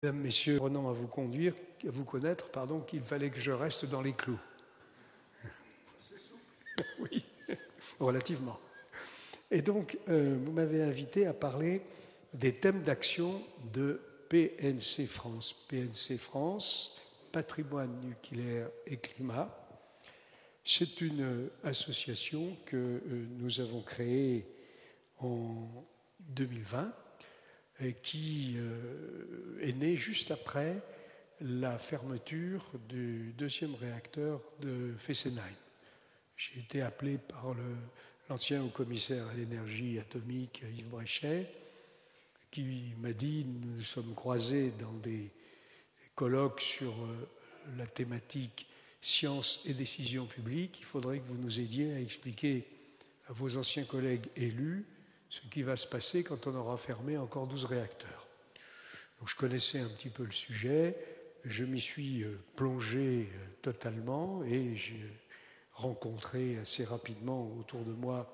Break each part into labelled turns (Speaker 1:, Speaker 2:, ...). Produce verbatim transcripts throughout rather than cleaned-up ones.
Speaker 1: Mesdames, Messieurs, prenant à vous conduire, à vous connaître, pardon, qu'il fallait que je reste dans les clous. Oui, relativement. Et donc, euh, vous m'avez invité à parler des thèmes d'action de P N C France. P N C France, Patrimoine nucléaire et climat. C'est une association que euh, nous avons créée en deux mille vingt et qui euh, est née juste après la fermeture du deuxième réacteur de Fessenheim. J'ai été appelé par le, l'ancien haut-commissaire à l'énergie atomique Yves Bréchet, qui m'a dit, nous nous sommes croisés dans des colloques sur euh, la thématique science et décision publique, il faudrait que vous nous aidiez à expliquer à vos anciens collègues élus ce qui va se passer quand on aura fermé encore douze réacteurs. Donc je connaissais un petit peu le sujet, je m'y suis plongé totalement et j'ai rencontré assez rapidement autour de moi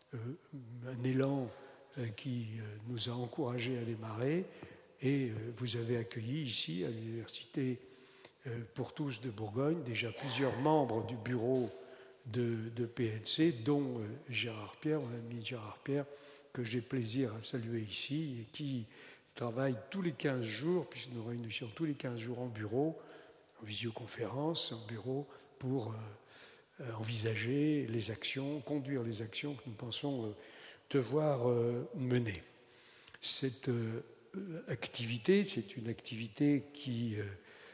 Speaker 1: un élan qui nous a encouragés à démarrer et vous avez accueilli ici à l'Université pour tous de Bourgogne déjà plusieurs membres du bureau de, de P N C, dont Gérard Pierre, mon ami Gérard Pierre, que j'ai plaisir à saluer ici et qui travaille tous les quinze jours, puisque nous réunissons tous les quinze jours en bureau, en visioconférence, en bureau, pour euh, envisager les actions, conduire les actions que nous pensons euh, devoir euh, mener. Cette euh, activité, c'est une activité qui euh,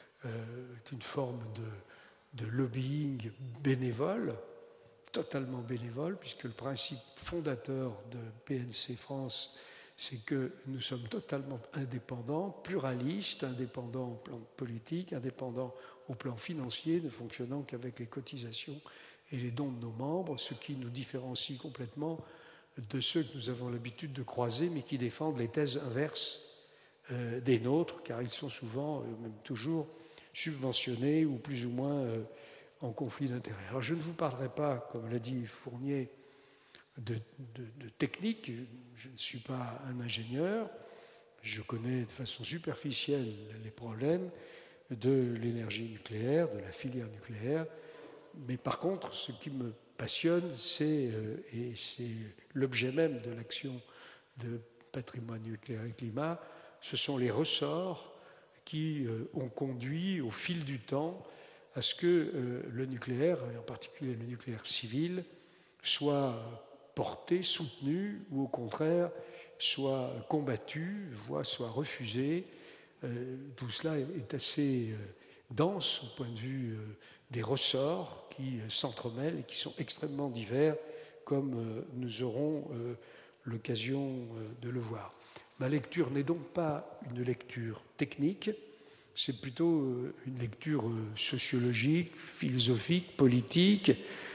Speaker 1: est une forme de, de lobbying bénévole, totalement bénévole, puisque le principe fondateur de P N C France, c'est que nous sommes totalement indépendants, pluralistes, indépendants au plan politique, indépendants au plan financier, ne fonctionnant qu'avec les cotisations et les dons de nos membres, ce qui nous différencie complètement de ceux que nous avons l'habitude de croiser, mais qui défendent les thèses inverses euh, des nôtres, car ils sont souvent, euh, même toujours, subventionnés ou plus ou moins euh, en conflit d'intérêts. Alors je ne vous parlerai pas, comme l'a dit Fournier, de, de, de technique. Je ne suis pas un ingénieur. Je connais de façon superficielle les problèmes de l'énergie nucléaire, de la filière nucléaire. Mais par contre, ce qui me passionne, c'est, euh, et c'est l'objet même de l'action de Patrimoine nucléaire et climat, ce sont les ressorts qui euh, ont conduit au fil du temps à ce que euh, le nucléaire, et en particulier le nucléaire civil, soit porté, soutenu, ou au contraire, soit combattu, voire soit refusé. Euh, tout cela est assez euh, dense au point de vue euh, des ressorts qui euh, s'entremêlent et qui sont extrêmement divers, comme euh, nous aurons euh, l'occasion euh, de le voir. Ma lecture n'est donc pas une lecture technique, c'est plutôt une lecture sociologique, philosophique, politique,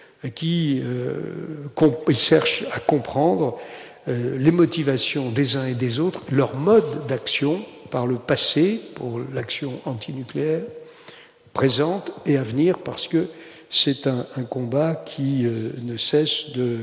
Speaker 1: qui euh, cherche à comprendre euh, les motivations des uns et des autres, leur mode d'action par le passé, pour l'action antinucléaire, présente et à venir, parce que c'est un, un combat qui euh, ne cesse de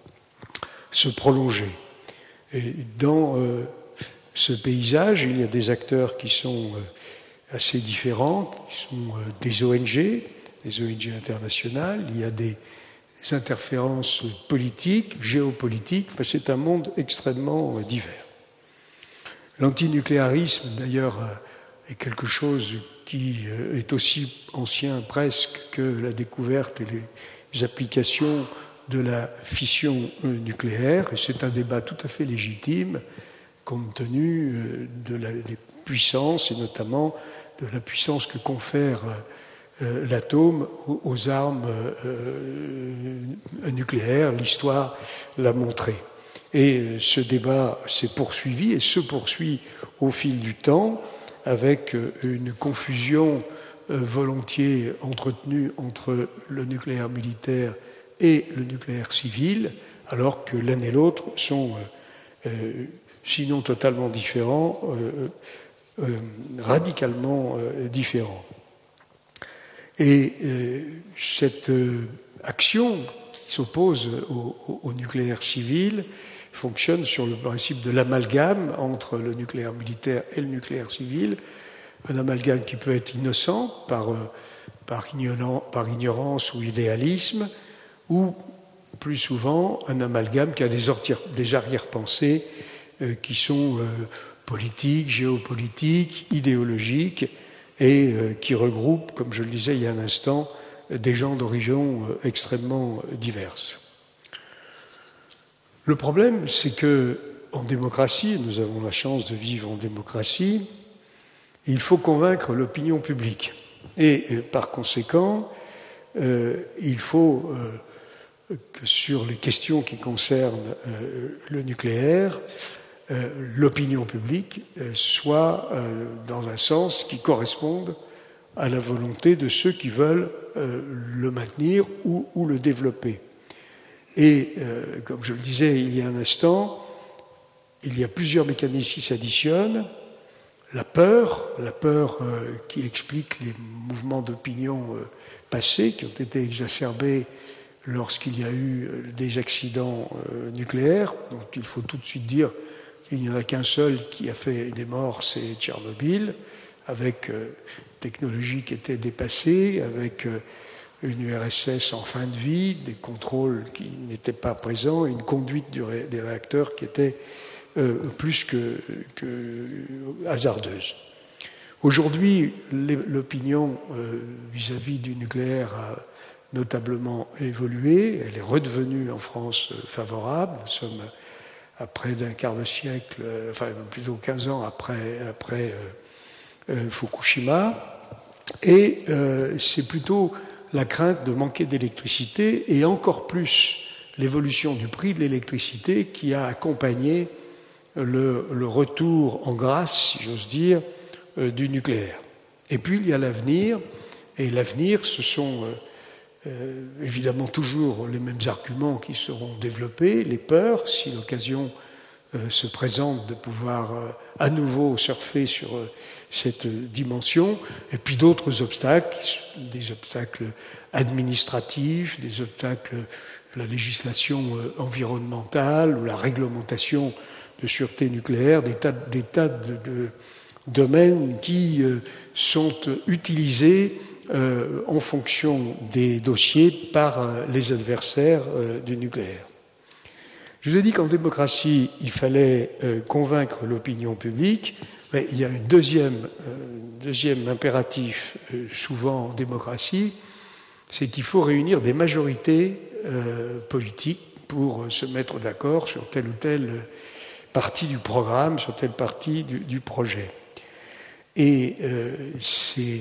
Speaker 1: se prolonger. Et dans euh, ce paysage, il y a des acteurs qui sont euh, assez différents, qui sont euh, des O N G, des O N G internationales, il y a des, des interférences politiques, géopolitiques, enfin, c'est un monde extrêmement euh, divers. L'antinucléarisme, d'ailleurs, euh, est quelque chose qui euh, est aussi ancien presque que la découverte et les, les applications de la fission euh, nucléaire, et c'est un débat tout à fait légitime, compte tenu euh, de la, des puissances, et notamment de la puissance que confère euh, l'atome aux, aux armes euh, nucléaires. L'histoire l'a montré. Et euh, ce débat s'est poursuivi et se poursuit au fil du temps avec euh, une confusion euh, volontiers entretenue entre le nucléaire militaire et le nucléaire civil, alors que l'un et l'autre sont, euh, euh, sinon totalement différents, euh, Euh, radicalement euh, différents. Et euh, cette euh, action qui s'oppose au, au, au nucléaire civil fonctionne sur le principe de l'amalgame entre le nucléaire militaire et le nucléaire civil, un amalgame qui peut être innocent par, par, ignorant, par ignorance ou idéalisme, ou plus souvent un amalgame qui a des, des arrière-pensées euh, qui sont euh, politiques, géopolitiques, idéologiques, et euh, qui regroupent, comme je le disais il y a un instant, des gens d'origine euh, extrêmement diverses. Le problème, c'est que en démocratie, nous avons la chance de vivre en démocratie, il faut convaincre l'opinion publique. Et, et par conséquent, euh, il faut euh, que sur les questions qui concernent euh, le nucléaire, euh, l'opinion publique euh, soit euh, dans un sens qui corresponde à la volonté de ceux qui veulent euh, le maintenir ou, ou le développer. Et, euh, comme je le disais il y a un instant, il y a plusieurs mécanismes qui s'additionnent. La peur, la peur euh, qui explique les mouvements d'opinion euh, passés qui ont été exacerbés lorsqu'il y a eu euh, des accidents euh, nucléaires. Donc il faut tout de suite dire qu'il n'y en a qu'un seul qui a fait des morts, c'est Tchernobyl, avec euh, technologies qui étaient dépassées, avec euh, une U R S S en fin de vie, des contrôles qui n'étaient pas présents, et une conduite du ré, des réacteurs qui était euh, plus que, que hasardeuse. Aujourd'hui, l'opinion euh, vis-à-vis du nucléaire a notablement évolué. Elle est redevenue en France favorable. Nous sommes à près d'un quart de siècle, euh, enfin plutôt quinze ans après, après euh, euh, Fukushima. Et euh, c'est plutôt la crainte de manquer d'électricité et encore plus l'évolution du prix de l'électricité qui a accompagné le, le retour en grâce, si j'ose dire, euh, du nucléaire. Et puis il y a l'avenir, et l'avenir, ce sont euh, euh, évidemment toujours les mêmes arguments qui seront développés, les peurs, si l'occasion euh, se présente de pouvoir euh, à nouveau surfer sur euh, cette dimension, et puis d'autres obstacles, des obstacles administratifs, des obstacles de la législation euh, environnementale ou la réglementation de sûreté nucléaire, des tas, des tas de, de domaines qui euh, sont utilisés euh, en fonction des dossiers par euh, les adversaires euh, du nucléaire. Je vous ai dit qu'en démocratie, il fallait euh, convaincre l'opinion publique, mais il y a un deuxième, euh, deuxième impératif euh, souvent en démocratie, c'est qu'il faut réunir des majorités euh, politiques pour se mettre d'accord sur telle ou telle partie du programme, sur telle partie du, du projet. Et euh, ces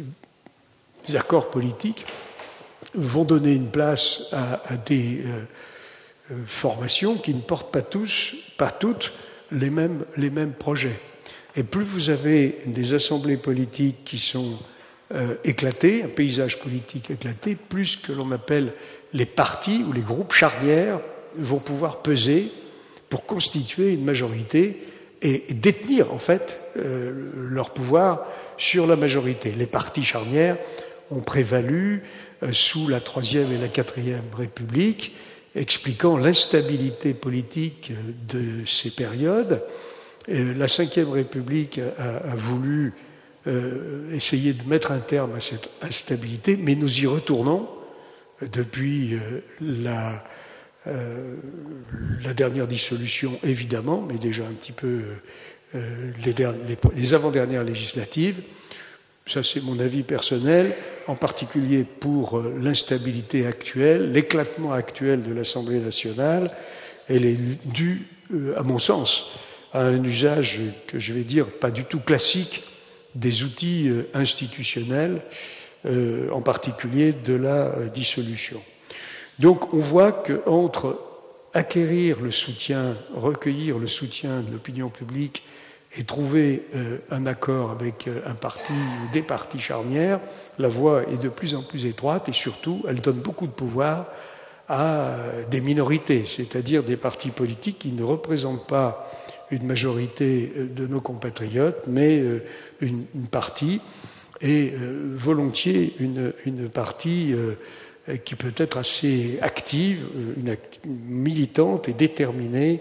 Speaker 1: accords politiques vont donner une place à, à des euh, formations qui ne portent pas tous, pas toutes, les mêmes, les mêmes projets. Et plus vous avez des assemblées politiques qui sont euh, éclatées, un paysage politique éclaté, plus ce que l'on appelle les partis ou les groupes charnières vont pouvoir peser pour constituer une majorité et détenir en fait euh, leur pouvoir sur la majorité. Les partis charnières ont prévalu euh, sous la Troisième et la Quatrième République, expliquant l'instabilité politique de ces périodes. Et la Cinquième République a, a voulu euh, essayer de mettre un terme à cette instabilité, mais nous y retournons depuis euh, la, euh, la dernière dissolution, évidemment, mais déjà un petit peu euh, les, les, les avant-dernières législatives. Ça, c'est mon avis personnel, en particulier pour euh, l'instabilité actuelle, l'éclatement actuel de l'Assemblée nationale. Elle est due, euh, à mon sens, à un usage que je vais dire pas du tout classique des outils euh, institutionnels, euh, en particulier de la euh, dissolution. Donc on voit qu'entre acquérir le soutien, recueillir le soutien de l'opinion publique et trouver euh, un accord avec euh, un parti ou des partis charnières, la voie est de plus en plus étroite et surtout elle donne beaucoup de pouvoir à euh, des minorités, c'est-à-dire des partis politiques qui ne représentent pas une majorité de nos compatriotes, mais euh, une, une partie, et euh, volontiers une, une partie euh, qui peut être assez active, une act- militante et déterminée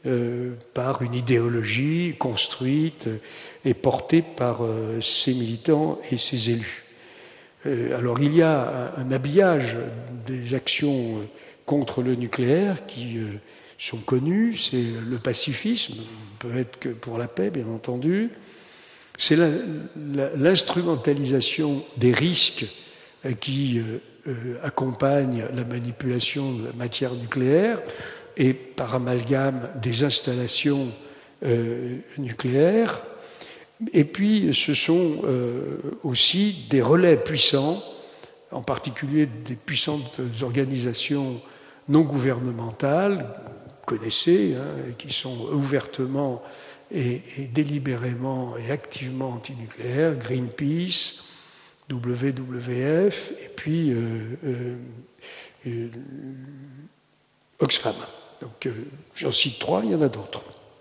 Speaker 1: euh, par une idéologie construite et portée par euh, ses militants et ses élus. Euh, alors il y a un, un habillage des actions contre le nucléaire qui euh, sont connues, c'est le pacifisme, peut être que pour la paix bien entendu, c'est la, la, l'instrumentalisation des risques euh, qui euh, euh, accompagnent la manipulation de la matière nucléaire et par amalgame des installations euh, nucléaires. Et puis ce sont euh, aussi des relais puissants, en particulier des puissantes organisations non gouvernementales, vous connaissez, hein, qui sont ouvertement et, et délibérément et activement antinucléaires, Greenpeace, W W F, et puis euh, euh, euh, Oxfam. Donc euh, j'en cite trois, il y en a d'autres.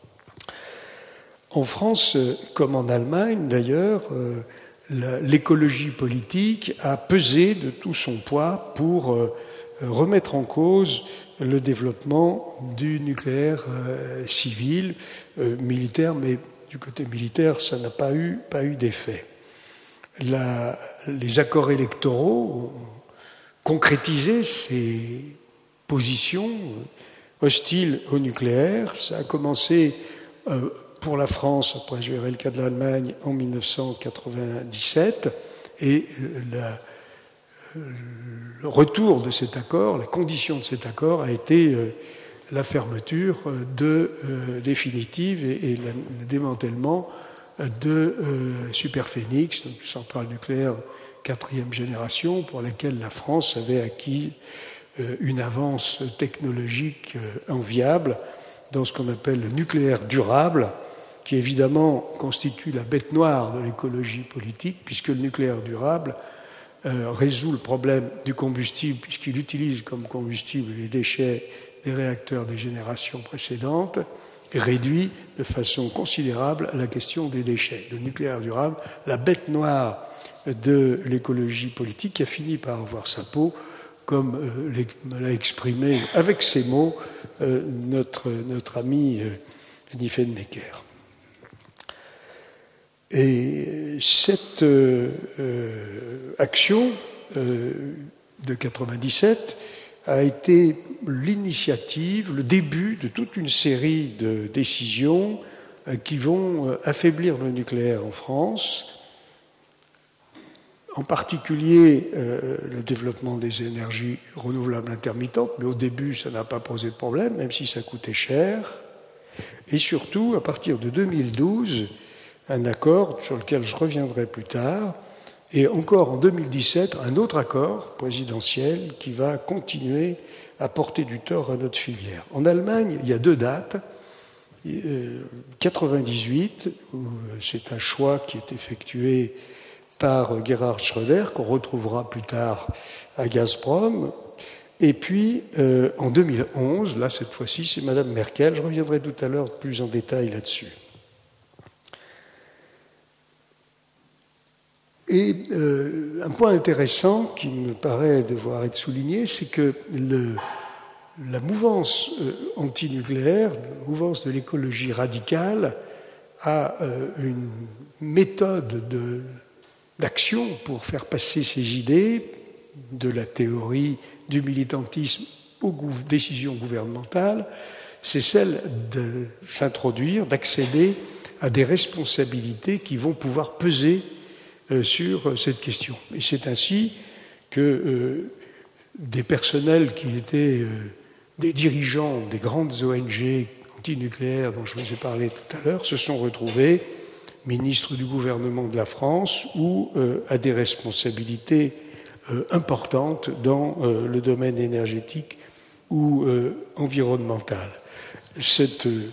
Speaker 1: En France, comme en Allemagne d'ailleurs, euh, la, l'écologie politique a pesé de tout son poids pour euh, remettre en cause le développement du nucléaire euh, civil, euh, militaire, mais du côté militaire, ça n'a pas eu, pas eu d'effet. La, les accords électoraux ont concrétisé ces positions hostiles au nucléaire. Ça a commencé euh, pour la France, après je verrai le cas de l'Allemagne, en mille neuf cent quatre-vingt-dix-sept, et la, le retour de cet accord, la condition de cet accord a été euh, la fermeture de, euh, définitive et, et la, le démantèlement de euh, Superphénix, donc centrale nucléaire quatrième génération, pour laquelle la France avait acquis euh, une avance technologique euh, enviable dans ce qu'on appelle le nucléaire durable, qui évidemment constitue la bête noire de l'écologie politique, puisque le nucléaire durable euh, résout le problème du combustible, puisqu'il utilise comme combustible les déchets des réacteurs des générations précédentes, et réduit de façon considérable la question des déchets. Le nucléaire durable, la bête noire de l'écologie politique, qui a fini par avoir sa peau, comme euh, me l'a exprimé avec ces mots euh, notre, notre ami euh, Diefenbaker. Et cette euh, euh, action euh, de quatre-vingt-dix-sept a été l'initiative, le début de toute une série de décisions euh, qui vont euh, affaiblir le nucléaire en France, en particulier euh, le développement des énergies renouvelables intermittentes, mais au début ça n'a pas posé de problème, même si ça coûtait cher, et surtout à partir de deux mille douze, un accord sur lequel je reviendrai plus tard, et encore en deux mille dix-sept, un autre accord présidentiel qui va continuer à porter du tort à notre filière. En Allemagne, il y a deux dates. quatre-vingt-dix-huit, où c'est un choix qui est effectué par Gerhard Schröder, qu'on retrouvera plus tard à Gazprom. Et puis, euh, en deux mille onze, là, cette fois-ci, c'est Madame Merkel. Je reviendrai tout à l'heure plus en détail là-dessus. Et euh, un point intéressant qui me paraît devoir être souligné, c'est que le, la mouvance euh, antinucléaire, la mouvance de l'écologie radicale, a euh, une méthode de, d'action pour faire passer ses idées, de la théorie du militantisme aux gouv- décisions gouvernementales, c'est celle de s'introduire, d'accéder à des responsabilités qui vont pouvoir peser Euh, sur cette question. Et c'est ainsi que euh, des personnels qui étaient euh, des dirigeants des grandes O N G antinucléaires dont je vous ai parlé tout à l'heure se sont retrouvés ministres du gouvernement de la France ou euh, à des responsabilités euh, importantes dans euh, le domaine énergétique ou euh, environnemental. Cette euh,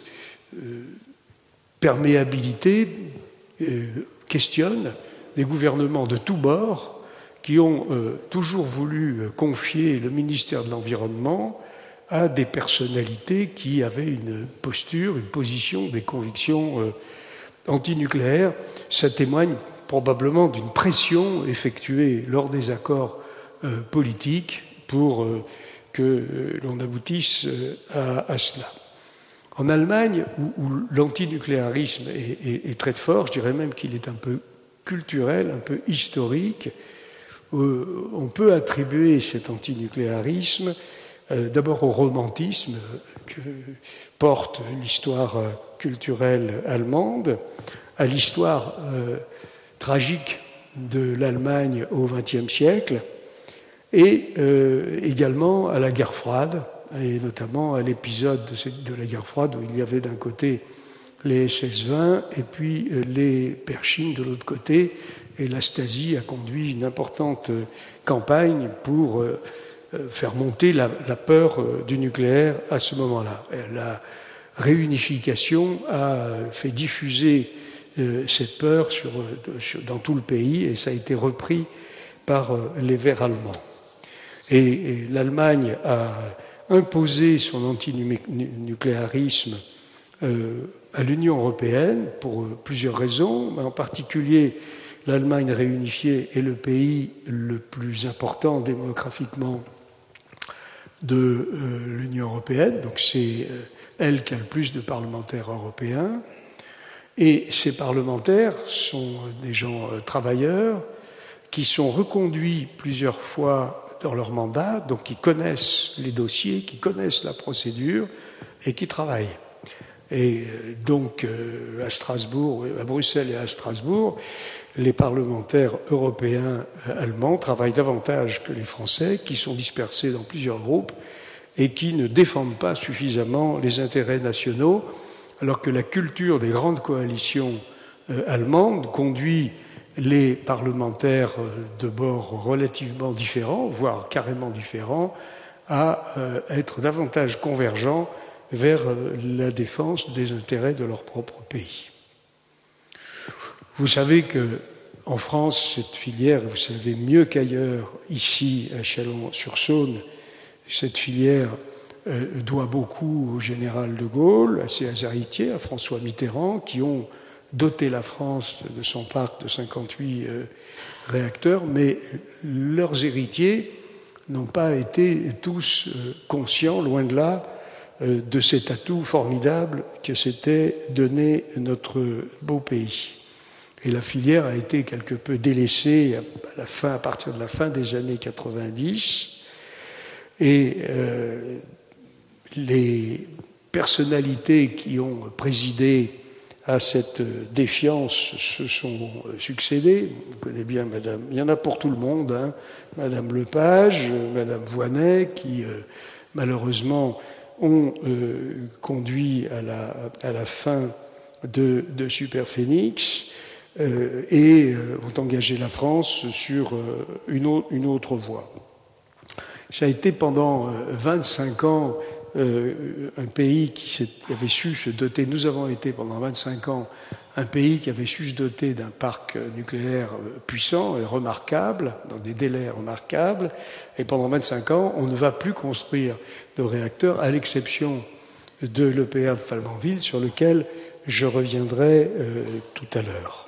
Speaker 1: perméabilité euh, questionne des gouvernements de tous bords qui ont euh, toujours voulu euh, confier le ministère de l'Environnement à des personnalités qui avaient une posture, une position, des convictions euh, antinucléaires. Ça témoigne probablement d'une pression effectuée lors des accords euh, politiques pour euh, que euh, l'on aboutisse euh, à, à cela. En Allemagne, où, où l'antinucléarisme est, est, est très fort, je dirais même qu'il est un peu culturel, un peu historique, euh, on peut attribuer cet antinucléarisme euh, d'abord au romantisme que porte l'histoire culturelle allemande, à l'histoire euh, tragique de l'Allemagne au vingtième siècle, et euh, également à la guerre froide, et notamment à l'épisode de la guerre froide où il y avait d'un côté les S S vingt et puis les Pershing de l'autre côté, et la Stasi a conduit une importante campagne pour euh, faire monter la, la peur du nucléaire à ce moment-là. La réunification a fait diffuser euh, cette peur sur, sur, dans tout le pays, et ça a été repris par euh, les Verts allemands. Et, et l'Allemagne a imposé son antinucléarisme euh, à l'Union européenne pour plusieurs raisons, mais en particulier l'Allemagne réunifiée est le pays le plus important démographiquement de euh, l'Union européenne, donc c'est euh, elle qui a le plus de parlementaires européens, et ces parlementaires sont des gens euh, travailleurs qui sont reconduits plusieurs fois dans leur mandat, donc qui connaissent les dossiers, qui connaissent la procédure et qui travaillent. Et donc à Strasbourg, à Bruxelles et à Strasbourg, les parlementaires européens allemands travaillent davantage que les Français, qui sont dispersés dans plusieurs groupes et qui ne défendent pas suffisamment les intérêts nationaux, alors que la culture des grandes coalitions allemandes conduit les parlementaires de bords relativement différents, voire carrément différents, à être davantage convergents vers la défense des intérêts de leur propre pays. Vous savez qu'en France, cette filière, vous savez mieux qu'ailleurs, ici à Chalon-sur-Saône, cette filière euh, doit beaucoup au général de Gaulle, à ses héritiers, à François Mitterrand, qui ont doté la France de son parc de cinquante-huit euh, réacteurs, mais leurs héritiers n'ont pas été tous euh, conscients, loin de là, euh, de cet atout formidable que s'était donné notre beau pays. Et la filière a été quelque peu délaissée à, la fin, à partir de la fin des années quatre-vingt-dix, et euh, les personnalités qui ont présidé à cette défiance se sont succédés. Vous connaissez bien Madame, il y en a pour tout le monde, hein, Madame Lepage, Madame Voynet, qui euh, malheureusement ont euh, conduit à la, à la fin de, de Superphénix euh, et euh, ont engagé la France sur euh, une, autre, une autre voie. Ça a été pendant euh, vingt-cinq ans Euh, un pays qui, qui avait su se doter, nous avons été pendant vingt-cinq ans un pays qui avait su se doter d'un parc nucléaire puissant et remarquable, dans des délais remarquables, et pendant vingt-cinq ans, on ne va plus construire de réacteurs, à l'exception de l'E P R de Flamanville, sur lequel je reviendrai euh, tout à l'heure.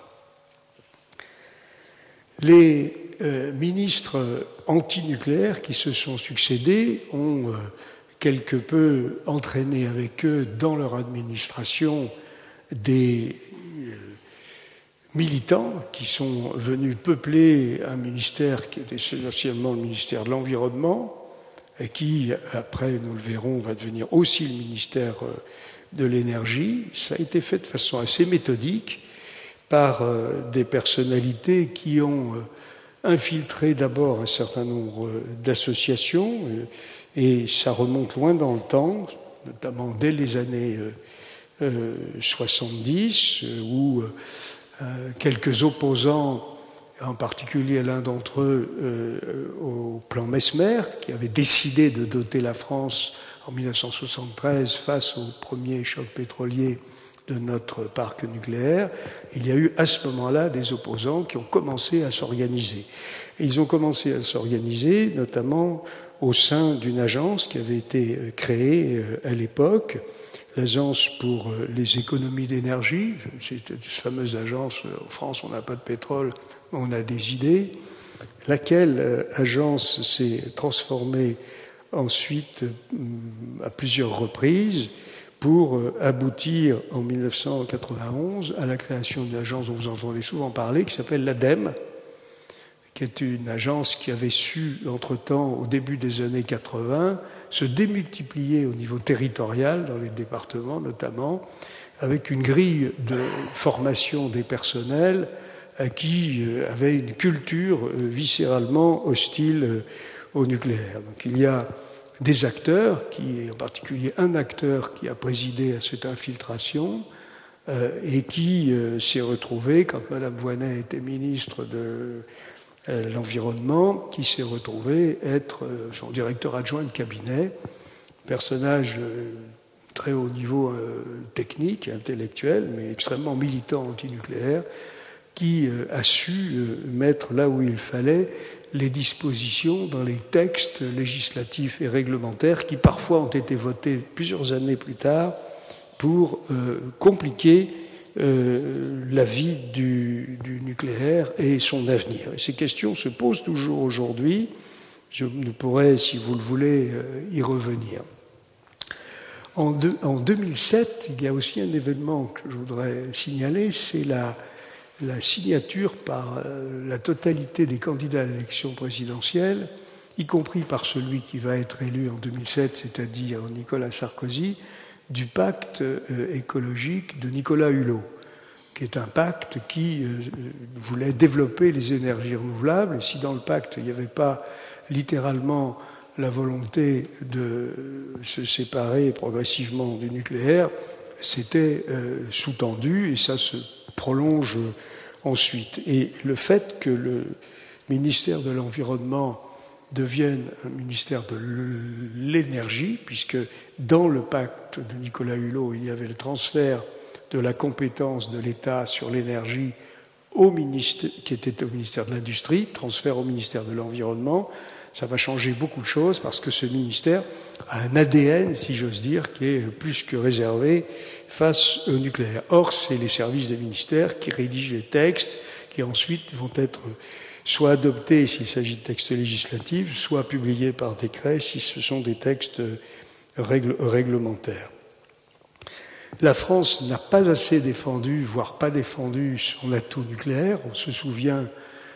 Speaker 1: Les euh, ministres antinucléaires qui se sont succédés ont euh, quelque peu entraîné avec eux dans leur administration des euh, militants qui sont venus peupler un ministère qui était essentiellement le ministère de l'Environnement et qui, après, nous le verrons, va devenir aussi le ministère de l'Énergie. Ça a été fait de façon assez méthodique par euh, des personnalités qui ont euh, infiltré d'abord un certain nombre d'associations, euh, et ça remonte loin dans le temps, notamment dès les années euh, euh, soixante-dix, euh, où euh, quelques opposants, en particulier l'un d'entre eux euh, au plan Mesmer, qui avait décidé de doter la France en mille neuf cent soixante-treize face au premier choc pétrolier de notre parc nucléaire, il y a eu à ce moment-là des opposants qui ont commencé à s'organiser. Et ils ont commencé à s'organiser notamment au sein d'une agence qui avait été créée à l'époque, l'Agence pour les économies d'énergie. C'est cette fameuse agence, en France on n'a pas de pétrole, mais on a des idées, laquelle agence s'est transformée ensuite à plusieurs reprises pour aboutir en mille neuf cent quatre-vingt-onze à la création d'une agence dont vous entendez souvent parler, qui s'appelle l'ADEME, qui est une agence qui avait su, entre-temps, au début des années quatre-vingts, se démultiplier au niveau territorial, dans les départements notamment, avec une grille de formation des personnels qui avait une culture viscéralement hostile au nucléaire. Donc il y a des acteurs, qui, en particulier un acteur qui a présidé à cette infiltration euh, et qui euh, s'est retrouvé, quand Mme Voynet était ministre de euh, l'Environnement, qui s'est retrouvé être euh, son directeur adjoint de cabinet, personnage euh, très haut niveau euh, technique, intellectuel, mais extrêmement militant antinucléaire, qui euh, a su euh, mettre là où il fallait les dispositions dans les textes législatifs et réglementaires qui parfois ont été votés plusieurs années plus tard pour euh, compliquer euh, la vie du, du nucléaire et son avenir. Et ces questions se posent toujours aujourd'hui. Je pourrais, si vous le voulez, euh, y revenir. En, de, en deux mille sept, il y a aussi un événement que je voudrais signaler, c'est la la signature par la totalité des candidats à l'élection présidentielle, y compris par celui qui va être élu en deux mille sept, c'est-à-dire Nicolas Sarkozy, du pacte écologique de Nicolas Hulot, qui est un pacte qui voulait développer les énergies renouvelables. Et si dans le pacte, il n'y avait pas littéralement la volonté de se séparer progressivement du nucléaire, c'était sous-tendu, et ça se prolonge ensuite. Et le fait que le ministère de l'Environnement devienne un ministère de l'énergie, puisque dans le pacte de Nicolas Hulot, il y avait le transfert de la compétence de l'État sur l'énergie au ministère, qui était au ministère de l'Industrie, transfert au ministère de l'Environnement, ça va changer beaucoup de choses parce que ce ministère a un A D N, si j'ose dire, qui est plus que réservé face au nucléaire. Or, c'est les services des ministères qui rédigent les textes qui ensuite vont être soit adoptés s'il s'agit de textes législatifs, soit publiés par décret si ce sont des textes règle, réglementaires. La France n'a pas assez défendu, voire pas défendu son atout nucléaire. On se souvient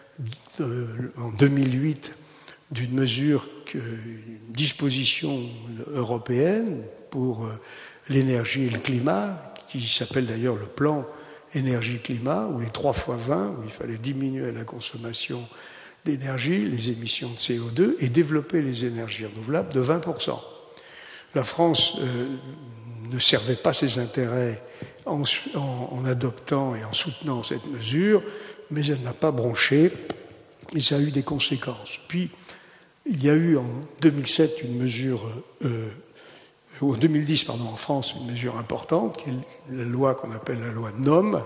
Speaker 1: de, en deux mille huit d'une mesure, que, une disposition européenne pour l'énergie et le climat, qui s'appelle d'ailleurs le plan énergie-climat, ou les trois fois vingt, où il fallait diminuer la consommation d'énergie, les émissions de C O deux, et développer les énergies renouvelables de vingt pour cent. La France euh, ne servait pas ses intérêts en, en, en adoptant et en soutenant cette mesure, mais elle n'a pas bronché, et ça a eu des conséquences. Puis, il y a eu en deux mille sept une mesure, euh, ou en deux mille dix, pardon, en France, une mesure importante, qui est la loi qu'on appelle la loi NOM,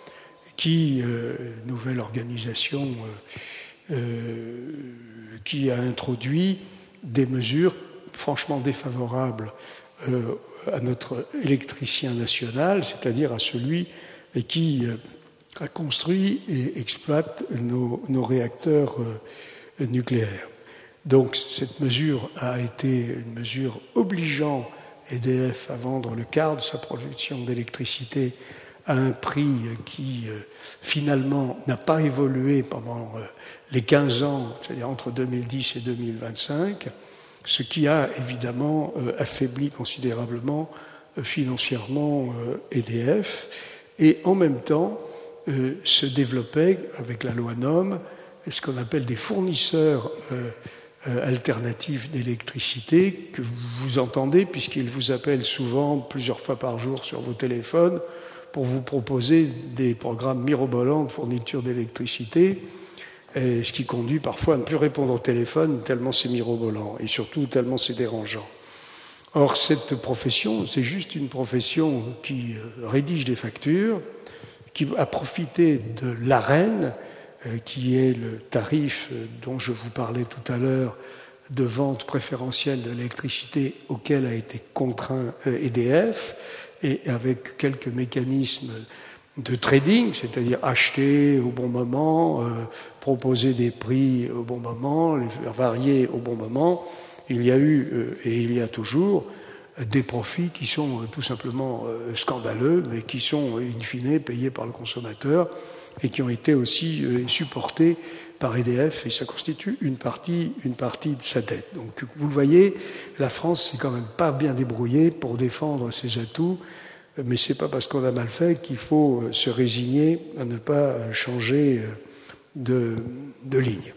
Speaker 1: qui, euh, nouvelle organisation, euh, euh, qui a introduit des mesures franchement défavorables euh, à notre électricien national, c'est-à-dire à celui qui euh, a construit et exploite nos, nos réacteurs euh, nucléaires. Donc cette mesure a été une mesure obligeant E D F à vendre le quart de sa production d'électricité à un prix qui euh, finalement n'a pas évolué pendant euh, les quinze ans, c'est-à-dire entre deux mille dix et deux mille vingt-cinq, ce qui a évidemment euh, affaibli considérablement euh, financièrement euh, E D F. Et en même temps, euh, se développait avec la loi NOM ce qu'on appelle des fournisseurs euh, alternatifves d'électricité que vous entendez puisqu'ils vous appellent souvent plusieurs fois par jour sur vos téléphones pour vous proposer des programmes mirobolants de fourniture d'électricité, et ce qui conduit parfois à ne plus répondre au téléphone tellement c'est mirobolant et surtout tellement c'est dérangeant. Or, cette profession, c'est juste une profession qui rédige des factures, qui a profité de l'AREN, qui est le tarif dont je vous parlais tout à l'heure de vente préférentielle de l'électricité auquel a été contraint E D F, et avec quelques mécanismes de trading, c'est-à-dire acheter au bon moment, euh, proposer des prix au bon moment, les faire varier au bon moment. Il y a eu, euh, et il y a toujours, des profits qui sont tout simplement scandaleux, mais qui sont in fine payés par le consommateur et qui ont été aussi supportés par E D F, et ça constitue une partie, une partie de sa dette. Donc vous le voyez, la France s'est quand même pas bien débrouillée pour défendre ses atouts, mais c'est pas parce qu'on a mal fait qu'il faut se résigner à ne pas changer de, de ligne.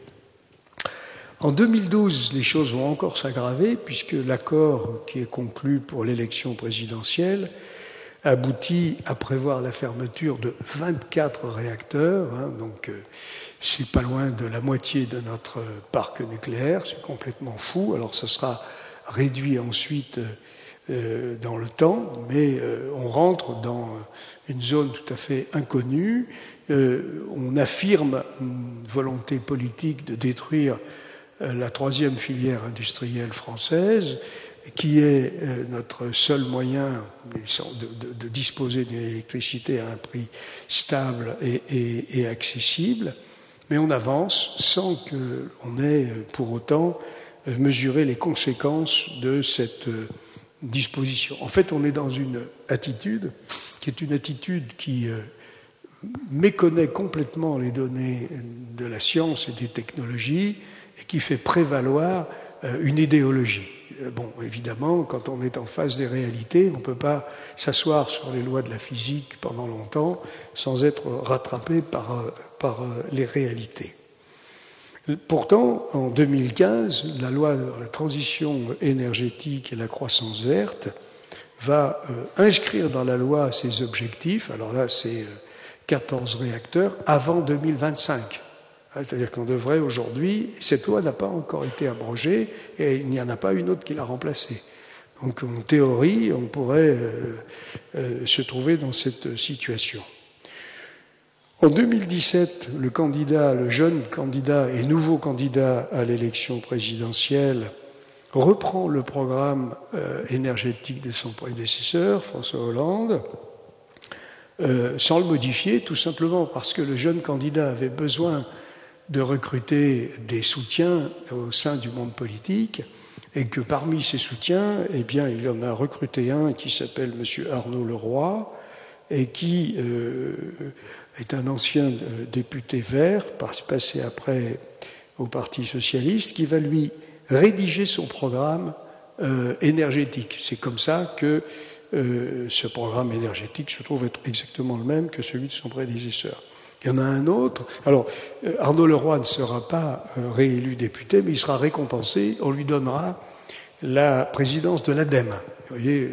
Speaker 1: En deux mille douze, les choses vont encore s'aggraver puisque l'accord qui est conclu pour l'élection présidentielle aboutit à prévoir la fermeture de vingt-quatre réacteurs. Hein, donc, euh, c'est pas loin de la moitié de notre parc nucléaire. C'est complètement fou. Alors, ça sera réduit ensuite euh, dans le temps, mais euh, on rentre dans une zone tout à fait inconnue. Euh, on affirme une volonté politique de détruire la troisième filière industrielle française, qui est notre seul moyen de, de, de disposer d'une électricité à un prix stable et, et, et accessible, mais on avance sans qu'on ait pour autant mesuré les conséquences de cette disposition. En fait, on est dans une attitude qui est une attitude qui méconnaît complètement les données de la science et des technologies, et qui fait prévaloir euh, une idéologie. Bon, évidemment, quand on est en face des réalités, on ne peut pas s'asseoir sur les lois de la physique pendant longtemps sans être rattrapé par, euh, par euh, les réalités. Pourtant, en deux mille quinze, la loi de la transition énergétique et la croissance verte va euh, inscrire dans la loi ses objectifs. Alors là, c'est euh, quatorze réacteurs avant deux mille vingt-cinq. C'est-à-dire qu'on devrait aujourd'hui, cette loi n'a pas encore été abrogée et il n'y en a pas une autre qui l'a remplacée. Donc en théorie, on pourrait euh, euh, se trouver dans cette situation. En deux mille dix-sept, le candidat, le jeune candidat et nouveau candidat à l'élection présidentielle reprend le programme euh, énergétique de son prédécesseur, François Hollande, euh, sans le modifier, tout simplement parce que le jeune candidat avait besoin de recruter des soutiens au sein du monde politique, et que parmi ces soutiens, eh bien, il en a recruté un qui s'appelle M. Arnaud Leroy, et qui euh, est un ancien député vert, passé après au Parti socialiste, qui va lui rédiger son programme euh, énergétique. C'est comme ça que euh, ce programme énergétique se trouve être exactement le même que celui de son prédécesseur. Il y en a un autre. Alors, Arnaud Leroy ne sera pas réélu député, mais il sera récompensé. On lui donnera la présidence de l'ADEME. Vous voyez,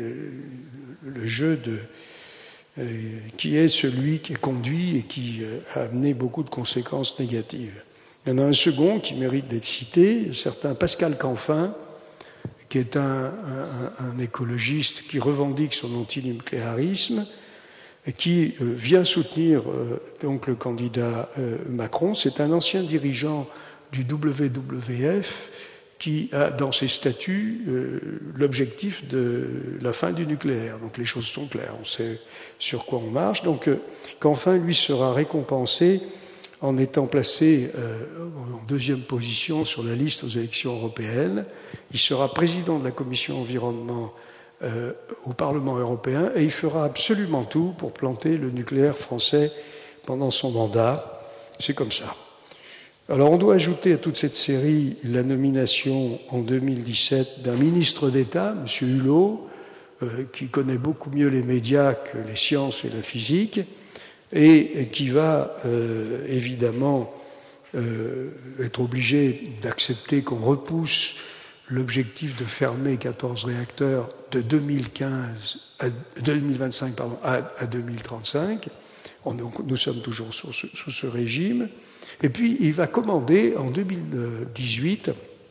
Speaker 1: le jeu de, euh, qui est celui qui est conduit et qui a amené beaucoup de conséquences négatives. Il y en a un second qui mérite d'être cité, un certain Pascal Canfin, qui est un, un, un écologiste qui revendique son antinucléarisme, et qui euh, vient soutenir euh, donc le candidat euh, Macron. C'est un ancien dirigeant du W W F qui a dans ses statuts euh, l'objectif de la fin du nucléaire. Donc les choses sont claires, on sait sur quoi on marche. Donc euh, Canfin, lui, sera récompensé en étant placé euh, en deuxième position sur la liste aux élections européennes. Il sera président de la commission environnement Euh, au Parlement européen, et il fera absolument tout pour planter le nucléaire français pendant son mandat. C'est comme ça. Alors on doit ajouter à toute cette série la nomination en deux mille dix-sept d'un ministre d'État, M. Hulot, euh, qui connaît beaucoup mieux les médias que les sciences et la physique, et, et qui va euh, évidemment euh, être obligé d'accepter qu'on repousse l'objectif de fermer quatorze réacteurs de deux mille quinze à deux mille vingt-cinq pardon, à, à deux mille trente-cinq. On, nous sommes toujours sous ce, sous ce régime. Et puis, il va commander en deux mille dix-huit,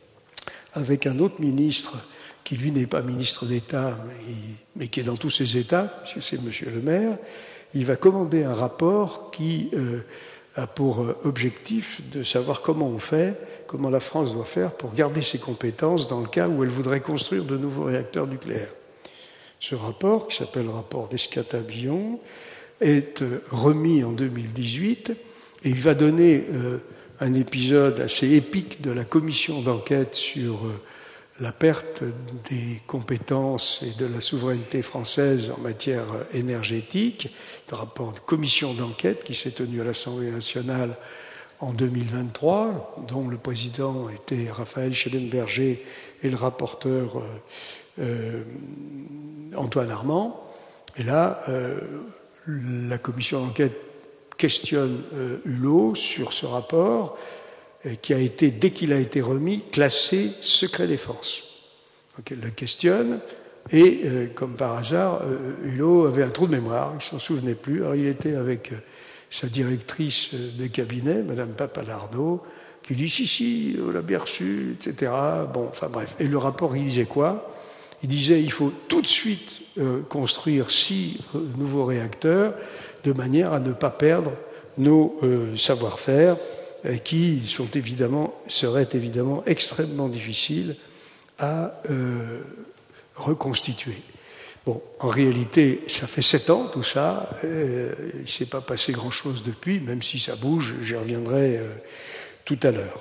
Speaker 1: avec un autre ministre, qui lui n'est pas ministre d'État, mais, mais qui est dans tous ses États, puisque c'est M. Le Maire, il va commander un rapport qui euh, a pour objectif de savoir comment on fait, comment la France doit faire pour garder ses compétences dans le cas où elle voudrait construire de nouveaux réacteurs nucléaires. Ce rapport, qui s'appelle le rapport d'Escata-Billon, est remis en deux mille dix-huit et il va donner euh, un épisode assez épique de la commission d'enquête sur euh, la perte des compétences et de la souveraineté française en matière énergétique, le rapport de commission d'enquête qui s'est tenu à l'Assemblée nationale en deux mille vingt-trois, dont le président était Raphaël Schellenberger et le rapporteur euh, euh, Antoine Armand. Et là, euh, la commission d'enquête questionne euh, Hulot sur ce rapport euh, qui a été, dès qu'il a été remis, classé secret défense. Donc elle le questionne et, euh, comme par hasard, euh, Hulot avait un trou de mémoire, il ne s'en souvenait plus. Alors il était avec euh, sa directrice de cabinet, Madame Papalardo, qui dit « si, si, on l'a bien reçu, et cetera » Bon, enfin bref. Et le rapport, il disait quoi? Il disait « il faut tout de suite euh, construire six euh, nouveaux réacteurs de manière à ne pas perdre nos euh, savoir-faire euh, qui sont évidemment, seraient évidemment extrêmement difficiles à euh, reconstituer. » Bon, en réalité, ça fait sept ans tout ça, euh, il ne s'est pas passé grand-chose depuis, même si ça bouge, j'y reviendrai euh, tout à l'heure.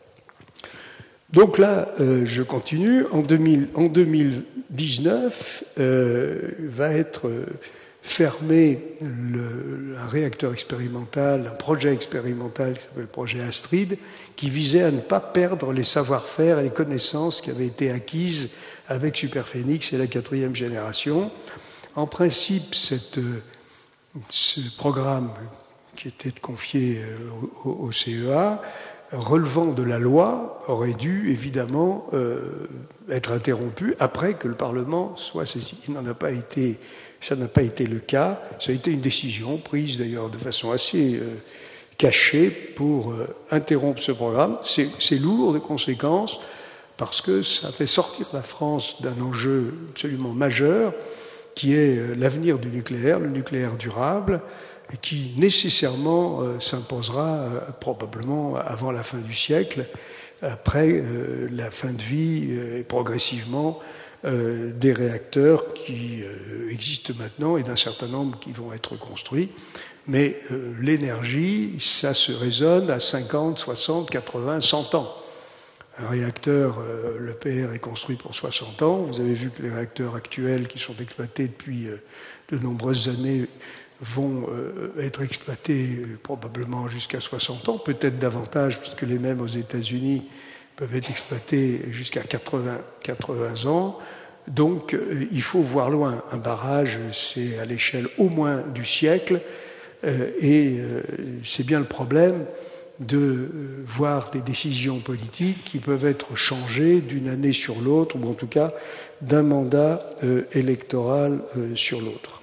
Speaker 1: Donc là, euh, je continue. En, deux mille, en deux mille dix-neuf, euh, va être euh, fermé le, un réacteur expérimental, un projet expérimental qui s'appelle le projet Astrid, qui visait à ne pas perdre les savoir-faire et les connaissances qui avaient été acquises avec Superphénix et la quatrième génération. En principe, cette, ce programme qui était confié au, au C E A, relevant de la loi, aurait dû évidemment euh, être interrompu après que le Parlement soit saisi. Il n'en a pas été, ça n'a pas été le cas. Ça a été une décision prise d'ailleurs de façon assez euh, cachée pour euh, interrompre ce programme. C'est, c'est lourd de conséquences parce que ça fait sortir la France d'un enjeu absolument majeur qui est euh, l'avenir du nucléaire, le nucléaire durable, et qui nécessairement euh, s'imposera euh, probablement avant la fin du siècle, après euh, la fin de vie euh, et progressivement euh, des réacteurs qui euh, existent maintenant et d'un certain nombre qui vont être construits. Mais euh, l'énergie, ça se raisonne à cinquante, soixante, quatre-vingts, cent ans. Un réacteur, euh, le P R est construit pour soixante ans. Vous avez vu que les réacteurs actuels qui sont exploités depuis euh, de nombreuses années vont euh, être exploités euh, probablement jusqu'à soixante ans, peut-être davantage, puisque les mêmes aux États-Unis peuvent être exploités jusqu'à quatre-vingts, quatre-vingts ans. Donc euh, il faut voir loin. Un barrage, c'est à l'échelle au moins du siècle, euh, et euh, c'est bien le problème de euh, voir des décisions politiques qui peuvent être changées d'une année sur l'autre, ou en tout cas d'un mandat euh, électoral euh, sur l'autre.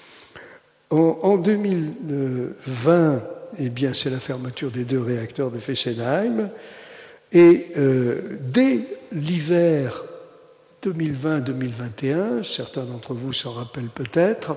Speaker 1: En deux mille vingt, eh bien, c'est la fermeture des deux réacteurs de Fessenheim. Et euh, dès l'hiver deux mille vingt deux mille vingt et un, certains d'entre vous s'en rappellent peut-être,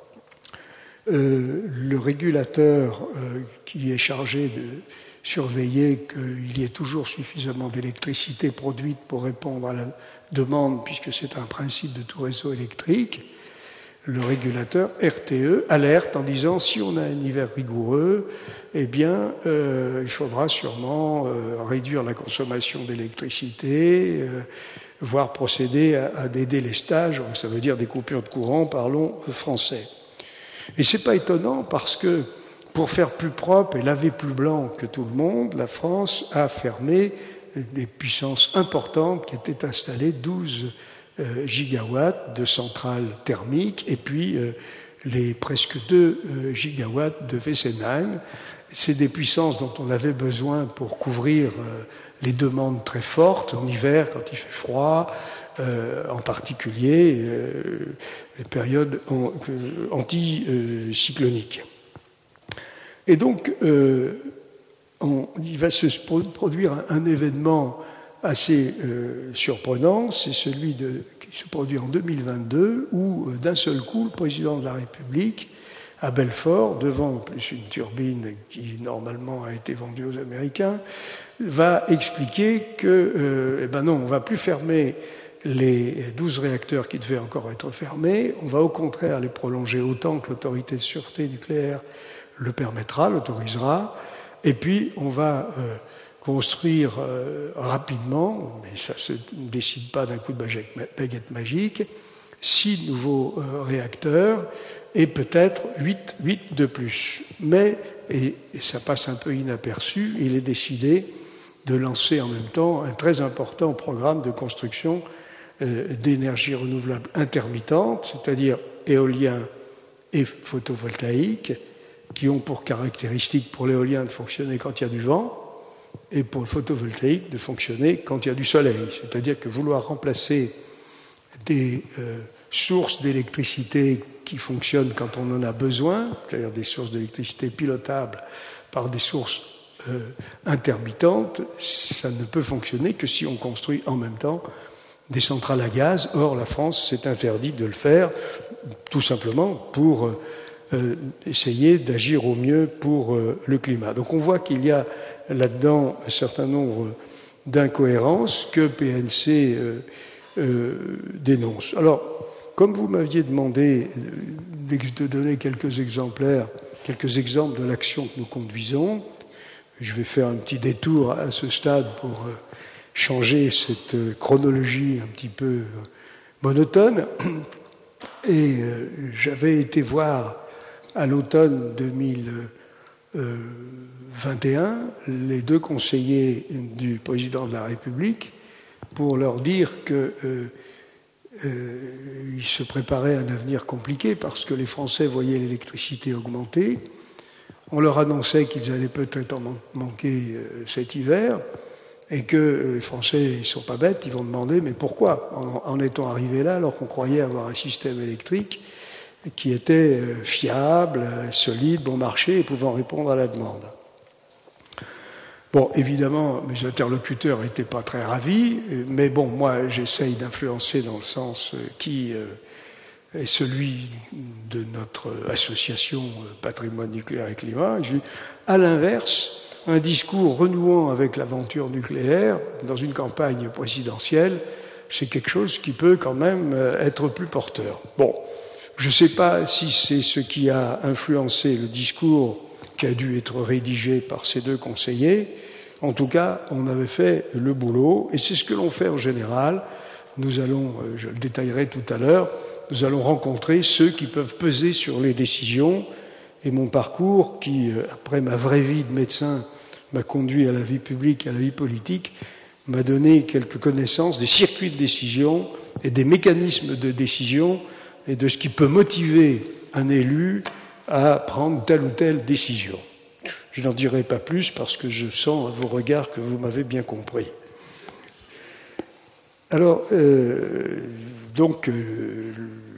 Speaker 1: euh, le régulateur euh, qui est chargé de surveiller qu'il y ait toujours suffisamment d'électricité produite pour répondre à la demande, puisque c'est un principe de tout réseau électrique, le régulateur R T E alerte en disant si on a un hiver rigoureux, eh bien, euh, il faudra sûrement euh, réduire la consommation d'électricité, euh, voire procéder à, à des délestages, ça veut dire des coupures de courant, parlons français. Et c'est pas étonnant parce que pour faire plus propre et laver plus blanc que tout le monde, la France a fermé des puissances importantes qui étaient installées, douze Euh, gigawatts de centrales thermiques et puis euh, les presque deux euh, gigawatts de Fessenheim. C'est des puissances dont on avait besoin pour couvrir euh, les demandes très fortes en hiver quand il fait froid, euh, en particulier euh, les périodes en, euh, anticycloniques. Et donc euh, on, il va se produire un, un événement assez euh, surprenant, c'est celui de, qui se produit en deux mille vingt-deux, où euh, d'un seul coup, le président de la République, à Belfort, devant en plus une turbine qui normalement a été vendue aux Américains, va expliquer que, euh, eh ben non, on ne va plus fermer les douze réacteurs qui devaient encore être fermés, on va au contraire les prolonger autant que l'autorité de sûreté nucléaire le permettra, l'autorisera, et puis on va... Euh, construire euh, rapidement, mais ça ne se décide pas d'un coup de baguette magique, six nouveaux euh, réacteurs et peut-être huit, huit de plus. Mais, et, et ça passe un peu inaperçu, il est décidé de lancer en même temps un très important programme de construction euh, d'énergie renouvelable intermittente, c'est-à-dire éolien et photovoltaïque, qui ont pour caractéristique pour l'éolien de fonctionner quand il y a du vent et pour le photovoltaïque de fonctionner quand il y a du soleil. C'est-à-dire que vouloir remplacer des euh, sources d'électricité qui fonctionnent quand on en a besoin, c'est-à-dire des sources d'électricité pilotables par des sources euh, intermittentes, ça ne peut fonctionner que si on construit en même temps des centrales à gaz. Or, la France s'est interdit de le faire, tout simplement pour euh, essayer d'agir au mieux pour euh, le climat. Donc on voit qu'il y a là-dedans un certain nombre d'incohérences que P N C euh, euh, dénonce. Alors, comme vous m'aviez demandé de donner quelques exemplaires, quelques exemples de l'action que nous conduisons, je vais faire un petit détour à ce stade pour changer cette chronologie un petit peu monotone. Et j'avais été voir à l'automne deux mille vingt et un les deux conseillers du président de la République pour leur dire que euh, euh, ils se préparaient à un avenir compliqué parce que les Français voyaient l'électricité augmenter. On leur annonçait qu'ils allaient peut-être en manquer euh, cet hiver et que les Français, ils ne sont pas bêtes, ils vont demander mais pourquoi en, en étant arrivés là alors qu'on croyait avoir un système électrique qui était euh, fiable, euh, solide, bon marché et pouvant répondre à la demande. Bon, évidemment, mes interlocuteurs n'étaient pas très ravis, mais bon, moi, j'essaye d'influencer dans le sens qui est celui de notre association Patrimoine nucléaire et climat. À l'inverse, un discours renouant avec l'aventure nucléaire dans une campagne présidentielle, c'est quelque chose qui peut quand même être plus porteur. Bon, je ne sais pas si c'est ce qui a influencé le discours qui a dû être rédigé par ces deux conseillers. En tout cas, on avait fait le boulot, et c'est ce que l'on fait en général. Nous allons, je le détaillerai tout à l'heure, nous allons rencontrer ceux qui peuvent peser sur les décisions. Et mon parcours, qui, après ma vraie vie de médecin, m'a conduit à la vie publique et à la vie politique, m'a donné quelques connaissances des circuits de décision et des mécanismes de décision et de ce qui peut motiver un élu à prendre telle ou telle décision. Je n'en dirai pas plus parce que je sens à vos regards que vous m'avez bien compris. Alors, euh, donc, euh,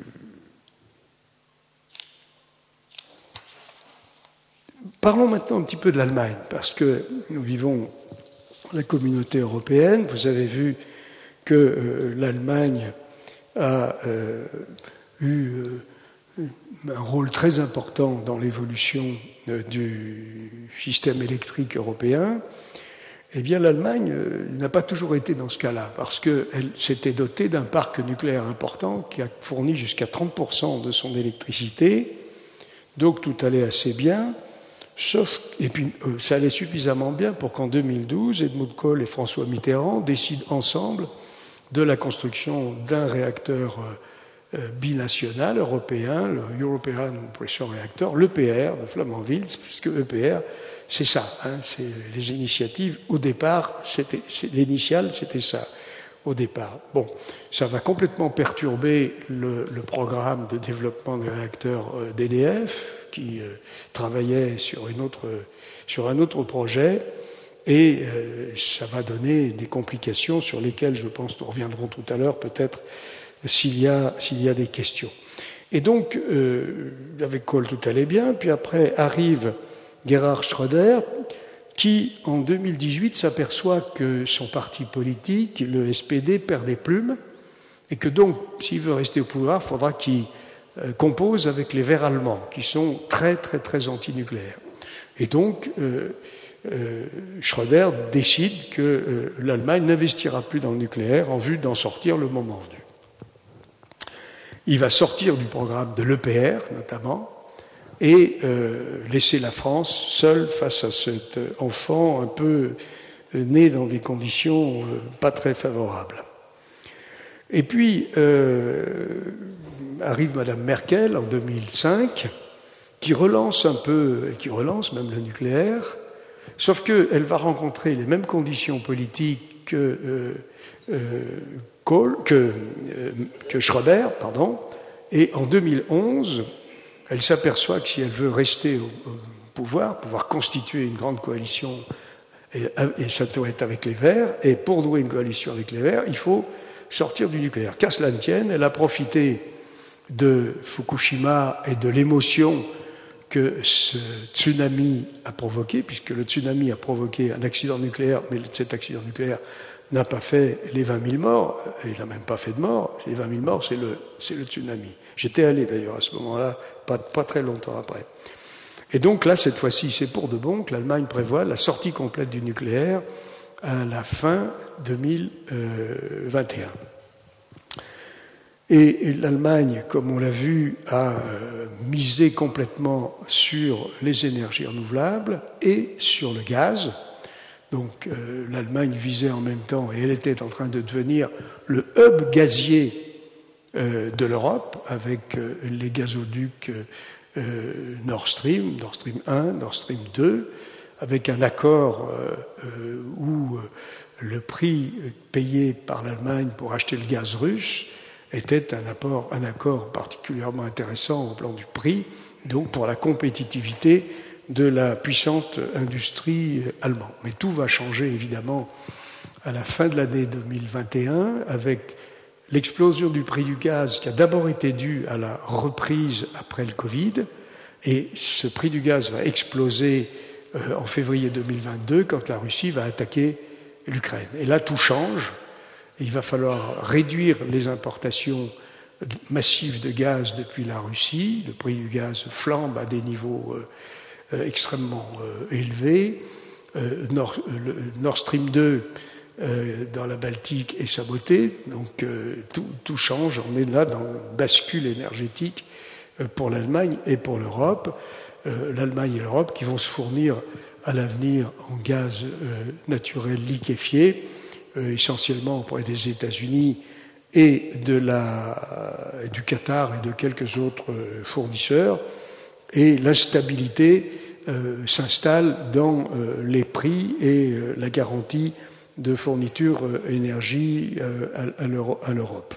Speaker 1: parlons maintenant un petit peu de l'Allemagne, parce que nous vivons la communauté européenne. Vous avez vu que euh, l'Allemagne a euh, eu euh, un rôle très important dans l'évolution euh, du système électrique européen. Eh bien, l'Allemagne euh, n'a pas toujours été dans ce cas-là, parce qu'elle s'était dotée d'un parc nucléaire important qui a fourni jusqu'à trente pour cent de son électricité, donc tout allait assez bien, sauf, et puis euh, ça allait suffisamment bien pour qu'en deux mille douze, Helmut Kohl et François Mitterrand décident ensemble de la construction d'un réacteur euh, binational européen, le European Pressure Reactor, l'E P R de Flamanville, puisque E P R, c'est ça, hein, c'est les initiatives. Au départ, c'était, c'est, l'initiale, c'était ça, au départ. Bon, ça va complètement perturber le, le programme de développement des réacteurs euh, d'E D F, qui euh, travaillait sur, une autre, sur un autre projet, et euh, ça va donner des complications sur lesquelles, je pense, nous reviendrons tout à l'heure, peut-être, s'il y a, s'il y a des questions. Et donc, euh, avec Kohl, tout allait bien, puis après arrive Gerhard Schröder, qui, en deux mille dix-huit, s'aperçoit que son parti politique, le S P D, perd des plumes, et que donc, s'il veut rester au pouvoir, il faudra qu'il euh, compose avec les Verts allemands, qui sont très, très, très antinucléaires. Et donc, euh, euh, Schröder décide que euh, l'Allemagne n'investira plus dans le nucléaire en vue d'en sortir le moment venu. Il va sortir du programme de l'E P R, notamment, et euh, laisser la France seule face à cet enfant un peu né dans des conditions euh, pas très favorables. Et puis, euh, arrive Madame Merkel en deux mille cinq, qui relance un peu, et qui relance même le nucléaire, sauf qu'elle va rencontrer les mêmes conditions politiques que, euh, euh, Kohl, que, euh, que Schroeder, pardon, et en deux mille onze, elle s'aperçoit que si elle veut rester au, au pouvoir, pouvoir constituer une grande coalition, et, et ça doit être avec les Verts, et pour nouer une coalition avec les Verts, il faut sortir du nucléaire. Qu'à cela ne tienne, elle a profité de Fukushima et de l'émotion que ce tsunami a provoqué, puisque le tsunami a provoqué un accident nucléaire, mais cet accident nucléaire n'a pas fait les vingt mille morts, et il n'a même pas fait de morts. Les vingt mille morts, c'est le, c'est le tsunami. J'étais allé d'ailleurs à ce moment-là, pas, pas très longtemps après. Et donc là, cette fois-ci, c'est pour de bon que l'Allemagne prévoit la sortie complète du nucléaire à la fin deux mille vingt et un. Et l'Allemagne, comme on l'a vu, a misé complètement sur les énergies renouvelables et sur le gaz. Donc euh, l'Allemagne visait en même temps, et elle était en train de devenir le hub gazier euh, de l'Europe, avec euh, les gazoducs euh, Nord Stream, Nord Stream un, Nord Stream deux, avec un accord euh, euh, où euh, le prix payé par l'Allemagne pour acheter le gaz russe était un, apport, un accord particulièrement intéressant au plan du prix, donc pour la compétitivité de la puissante industrie allemande. Mais tout va changer évidemment à la fin de l'année deux mille vingt et un avec l'explosion du prix du gaz qui a d'abord été due à la reprise après le Covid, et ce prix du gaz va exploser euh, en février deux mille vingt-deux quand la Russie va attaquer l'Ukraine. Et là, tout change. Il va falloir réduire les importations massives de gaz depuis la Russie. Le prix du gaz flambe à des niveaux euh, extrêmement euh, élevés. Euh, Nord, le Nord Stream deux euh, dans la Baltique est saboté. Donc euh, tout, tout change. On est là dans une bascule énergétique euh, pour l'Allemagne et pour l'Europe. Euh, L'Allemagne et l'Europe qui vont se fournir à l'avenir en gaz euh, naturel liquéfié, Euh, essentiellement auprès des États-Unis et de la, et du Qatar et de quelques autres fournisseurs, et l'instabilité euh, s'installe dans euh, les prix et euh, la garantie de fourniture euh, énergie euh, à, à l'Europe.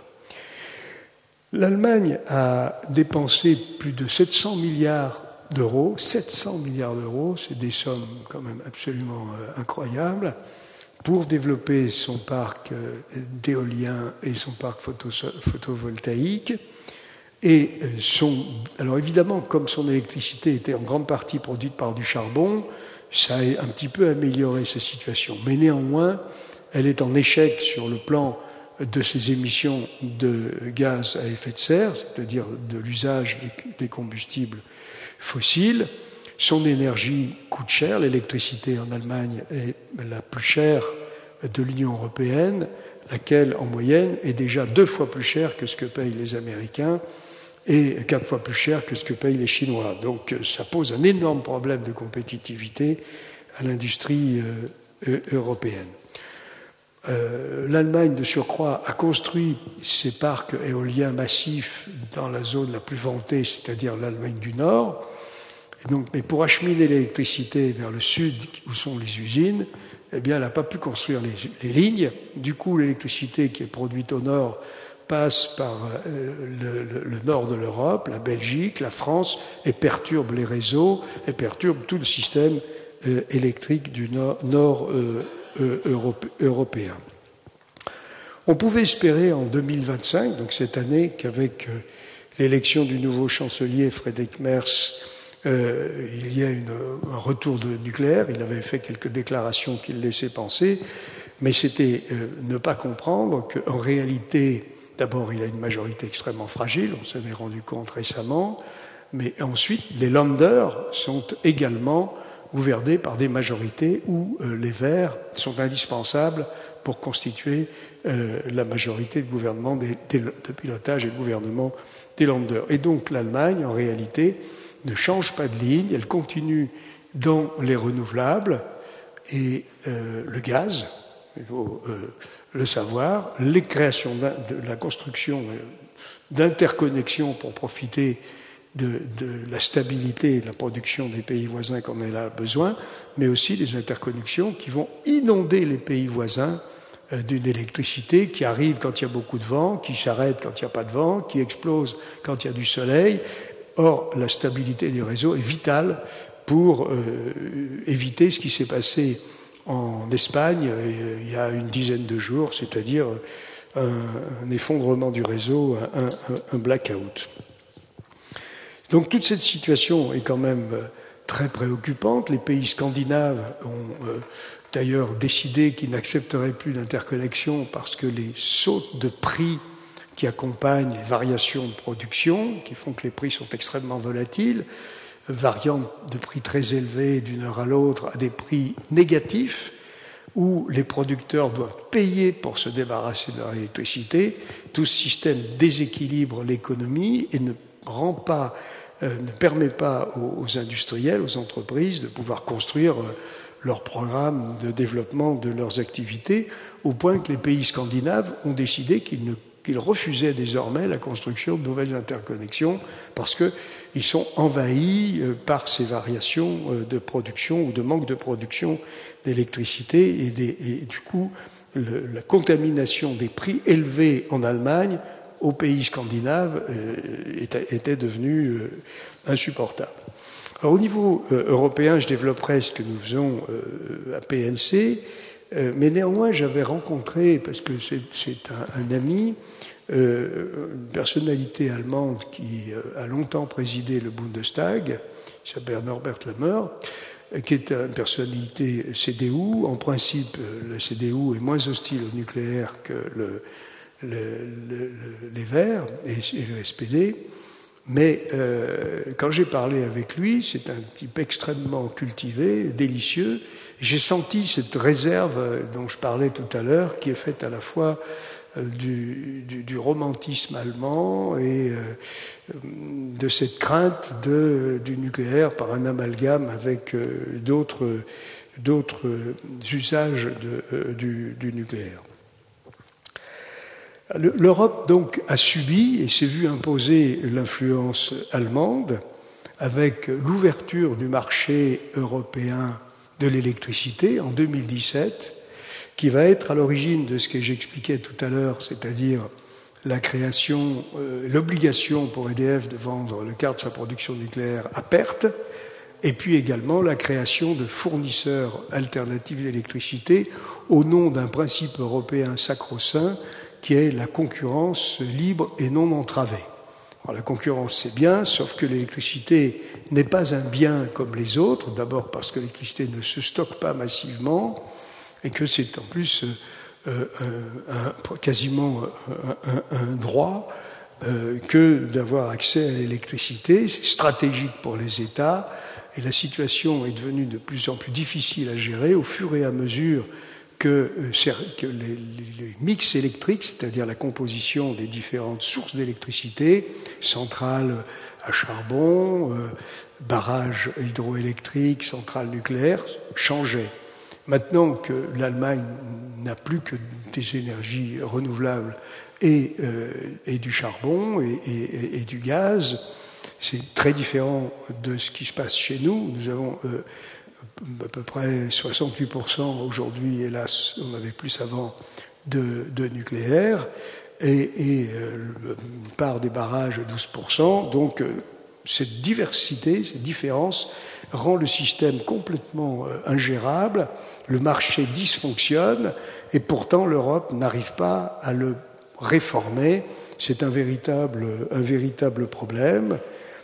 Speaker 1: L'Allemagne a dépensé plus de sept cents milliards d'euros, sept cents milliards d'euros, c'est des sommes quand même absolument euh, incroyables, pour développer son parc d'éolien et son parc photovoltaïque. Et son, alors évidemment, comme son électricité était en grande partie produite par du charbon, ça a un petit peu amélioré sa situation. Mais néanmoins, elle est en échec sur le plan de ses émissions de gaz à effet de serre, c'est-à-dire de l'usage des combustibles fossiles. Son énergie coûte cher, l'électricité en Allemagne est la plus chère de l'Union européenne, laquelle en moyenne est déjà deux fois plus chère que ce que payent les Américains et quatre fois plus cher que ce que payent les Chinois. Donc ça pose un énorme problème de compétitivité à l'industrie euh, européenne. Euh, L'Allemagne, de surcroît, a construit ses parcs éoliens massifs dans la zone la plus vantée, c'est-à-dire l'Allemagne du Nord. Et donc, mais pour acheminer l'électricité vers le sud, où sont les usines, eh bien, elle n'a pas pu construire les, les lignes. Du coup, l'électricité qui est produite au nord passe par euh, le, le, le nord de l'Europe, la Belgique, la France, et perturbe les réseaux, et perturbe tout le système euh, électrique du nord, nord euh, euh, Europe, européen. On pouvait espérer en deux mille vingt-cinq, donc cette année, qu'avec euh, l'élection du nouveau chancelier Friedrich Merz, Euh, il y a une, un retour de nucléaire. Il avait fait quelques déclarations qui le laissaient penser, mais c'était euh, ne pas comprendre qu'en réalité, d'abord, il a une majorité extrêmement fragile, on s'en est rendu compte récemment, mais ensuite, les Länder sont également gouvernés par des majorités où euh, les Verts sont indispensables pour constituer euh, la majorité de gouvernement, des, des, de pilotage et de gouvernement des Länder. Et donc, l'Allemagne, en réalité, ne change pas de ligne, elle continue dans les renouvelables, et euh, le gaz, il faut euh, le savoir, les créations de la construction d'interconnexions pour profiter de, de la stabilité et de la production des pays voisins qu'on en a besoin, mais aussi des interconnexions qui vont inonder les pays voisins d'une électricité qui arrive quand il y a beaucoup de vent, qui s'arrête quand il n'y a pas de vent, qui explose quand il y a du soleil. Or, la stabilité du réseau est vitale pour euh, éviter ce qui s'est passé en Espagne euh, il y a une dizaine de jours, c'est-à-dire un, un effondrement du réseau, un, un, un blackout. Donc toute cette situation est quand même très préoccupante. Les pays scandinaves ont euh, d'ailleurs décidé qu'ils n'accepteraient plus d'interconnexion parce que les sautes de prix qui accompagnent les variations de production, qui font que les prix sont extrêmement volatiles, variant de prix très élevés d'une heure à l'autre à des prix négatifs, où les producteurs doivent payer pour se débarrasser de leur électricité. Tout ce système déséquilibre l'économie et ne rend pas, euh, ne permet pas aux, aux industriels, aux entreprises de pouvoir construire euh, leur programme de développement de leurs activités, au point que les pays scandinaves ont décidé qu'ils, ne, qu'ils refusaient désormais la construction de nouvelles interconnexions parce qu'ils sont envahis par ces variations de production ou de manque de production d'électricité et, des, et du coup le, la contamination des prix élevés en Allemagne aux pays scandinaves euh, était, était devenue euh, insupportable. Alors, au niveau euh, européen, je développerai ce que nous faisons euh, à P N C, euh, mais néanmoins, j'avais rencontré, parce que c'est, c'est un, un ami, euh, une personnalité allemande qui euh, a longtemps présidé le Bundestag, qui s'appelle Norbert Lammers, qui est une personnalité C D U. En principe, le C D U est moins hostile au nucléaire que le, le, le, les Verts et, et le S P D. Mais euh, quand j'ai parlé avec lui, c'est un type extrêmement cultivé, délicieux. J'ai senti cette réserve dont je parlais tout à l'heure, qui est faite à la fois euh, du, du, du romantisme allemand et euh, de cette crainte de, du nucléaire par un amalgame avec euh, d'autres, d'autres usages de, euh, du, du nucléaire. L'Europe donc a subi et s'est vue imposer l'influence allemande avec l'ouverture du marché européen de l'électricité en deux mille dix-sept, qui va être à l'origine de ce que j'expliquais tout à l'heure, c'est-à-dire la création, euh, l'obligation pour E D F de vendre le quart de sa production nucléaire à perte, et puis également la création de fournisseurs alternatifs d'électricité au nom d'un principe européen sacro-saint qui est la concurrence libre et non entravée. Alors, la concurrence, c'est bien, sauf que l'électricité n'est pas un bien comme les autres, d'abord parce que l'électricité ne se stocke pas massivement, et que c'est en plus euh, un, un, quasiment un, un, un droit euh, que d'avoir accès à l'électricité. C'est stratégique pour les États, et la situation est devenue de plus en plus difficile à gérer au fur et à mesure que, que les, les mix électriques, c'est-à-dire la composition des différentes sources d'électricité, centrales à charbon, euh, barrages hydroélectriques, centrales nucléaires, changeaient. Maintenant que l'Allemagne n'a plus que des énergies renouvelables et, euh, et du charbon et, et, et du gaz, c'est très différent de ce qui se passe chez nous. Nous avons euh, à peu près soixante-huit pour cent aujourd'hui, hélas, on avait plus avant, de, de nucléaire, et, et euh, une part des barrages à douze pour cent. Donc, euh, cette diversité, cette différence rend le système complètement euh, ingérable, le marché dysfonctionne, et pourtant l'Europe n'arrive pas à le réformer. C'est un véritable, un véritable problème.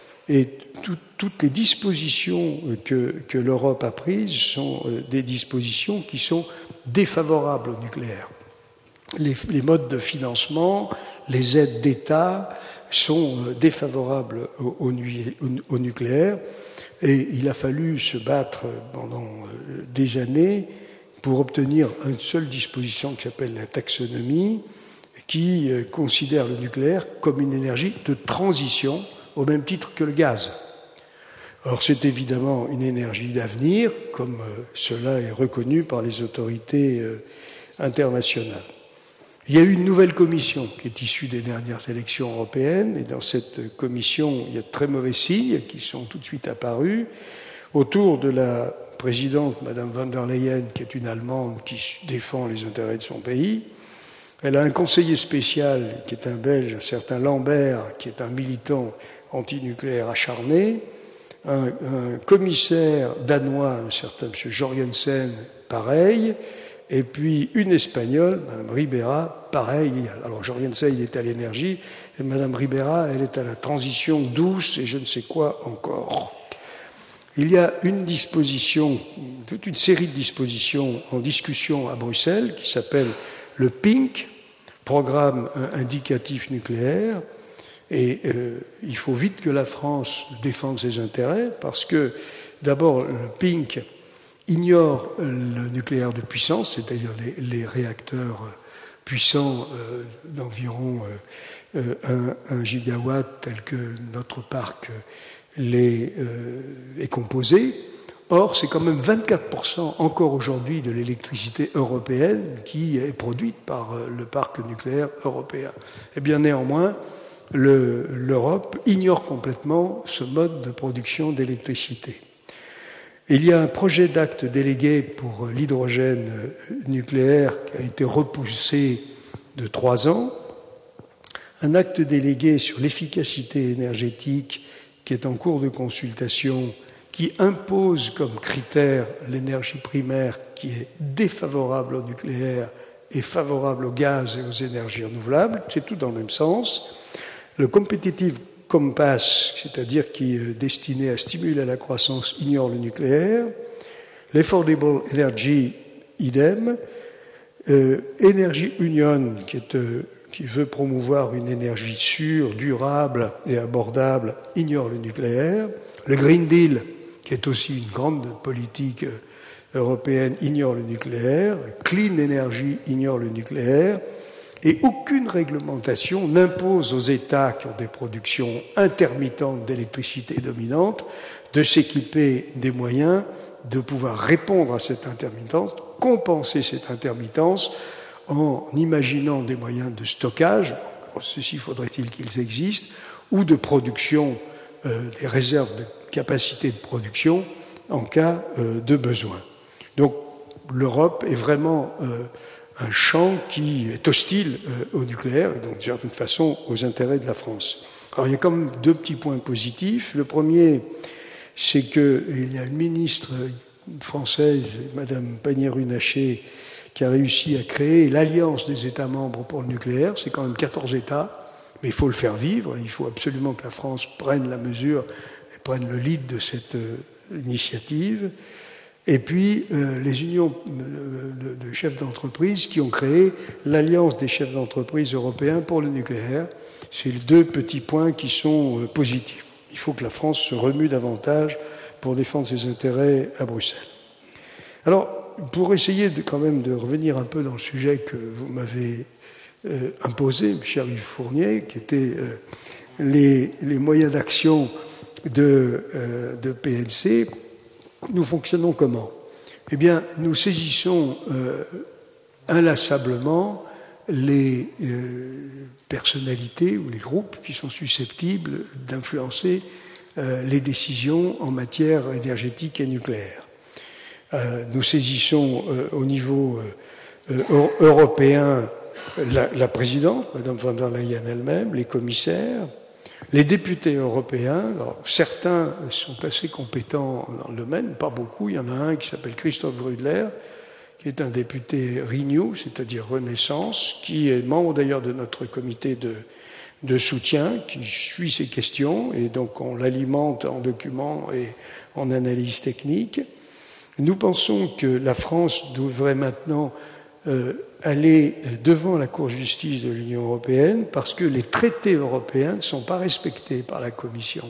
Speaker 1: Et tout, toutes les dispositions que, que l'Europe a prises sont des dispositions qui sont défavorables au nucléaire. Les, les modes de financement, les aides d'État sont défavorables au, au, au nucléaire, et il a fallu se battre pendant des années pour obtenir une seule disposition qui s'appelle la taxonomie, qui considère le nucléaire comme une énergie de transition au même titre que le gaz. Or, c'est évidemment une énergie d'avenir, comme euh, cela est reconnu par les autorités euh, internationales. Il y a eu une nouvelle commission qui est issue des dernières élections européennes, et dans cette commission, il y a de très mauvais signes qui sont tout de suite apparus. Autour de la présidente, Madame von der Leyen, qui est une Allemande qui défend les intérêts de son pays, elle a un conseiller spécial qui est un Belge, un certain Lambert, qui est un militant antinucléaire acharné, un, un commissaire danois, un certain M. Jorgensen, pareil, et puis une Espagnole, Mme Ribera, pareil. Alors Jorgensen, il est à l'énergie, et Mme Ribera, elle est à la transition douce et je ne sais quoi encore. Il y a une disposition, toute une série de dispositions en discussion à Bruxelles qui s'appelle le P I N C, Programme indicatif nucléaire, et euh, il faut vite que la France défende ses intérêts parce que d'abord le P I N C ignore le nucléaire de puissance, c'est-à-dire les, les réacteurs puissants euh, d'environ euh, un, un gigawatt tel que notre parc les, euh, est composé. Or, c'est quand même vingt-quatre pour cent encore aujourd'hui de l'électricité européenne qui est produite par le parc nucléaire européen. Eh bien, néanmoins, le, l'Europe ignore complètement ce mode de production d'électricité. Il y a un projet d'acte délégué pour l'hydrogène nucléaire qui a été repoussé de trois ans, un acte délégué sur l'efficacité énergétique qui est en cours de consultation, qui impose comme critère l'énergie primaire qui est défavorable au nucléaire et favorable au gaz et aux énergies renouvelables, c'est tout dans le même sens. Le Competitive Compass, c'est-à-dire qui est destiné à stimuler la croissance, ignore le nucléaire. L'Affordable Energy, idem. Euh, Energy Union, qui, est, euh, qui veut promouvoir une énergie sûre, durable et abordable, ignore le nucléaire. Le Green Deal, qui est aussi une grande politique européenne, ignore le nucléaire. Clean Energy ignore le nucléaire. Et aucune réglementation n'impose aux États qui ont des productions intermittentes d'électricité dominante de s'équiper des moyens de pouvoir répondre à cette intermittence, compenser cette intermittence en imaginant des moyens de stockage, ceci faudrait-il qu'ils existent, ou de production, euh, des réserves de capacité de production en cas euh, de besoin. Donc l'Europe est vraiment euh, un champ qui est hostile euh, au nucléaire, et donc d'une certaine façon aux intérêts de la France. Alors il y a quand même deux petits points positifs. Le premier, c'est qu'il y a une ministre française, Madame Pannier-Runacher, qui a réussi à créer l'Alliance des États membres pour le nucléaire. C'est quand même quatorze États, mais il faut le faire vivre. Il faut absolument que la France prenne la mesure et prenne le lead de cette euh, initiative. Et puis, euh, les unions de, de chefs d'entreprise qui ont créé l'Alliance des chefs d'entreprise européens pour le nucléaire. C'est les deux petits points qui sont euh, positifs. Il faut que la France se remue davantage pour défendre ses intérêts à Bruxelles. Alors, pour essayer de, quand même de revenir un peu dans le sujet que vous m'avez euh, imposé, cher Yves Fournier, qui était euh, les, les moyens d'action de, euh, de P N C, nous fonctionnons comment? Eh bien, nous saisissons euh, inlassablement les euh, personnalités ou les groupes qui sont susceptibles d'influencer euh, les décisions en matière énergétique et nucléaire. Euh, nous saisissons euh, au niveau euh, euh, européen la, la présidente, Madame von der Leyen elle-même, les commissaires, les députés européens. Alors, certains sont assez compétents dans le domaine, pas beaucoup. Il y en a un qui s'appelle Christophe Grudler, qui est un député Renew, c'est-à-dire Renaissance, qui est membre d'ailleurs de notre comité de, de soutien, qui suit ces questions, et donc on l'alimente en documents et en analyse technique. Nous pensons que la France devrait maintenant euh, aller devant la Cour de justice de l'Union européenne parce que les traités européens ne sont pas respectés par la Commission.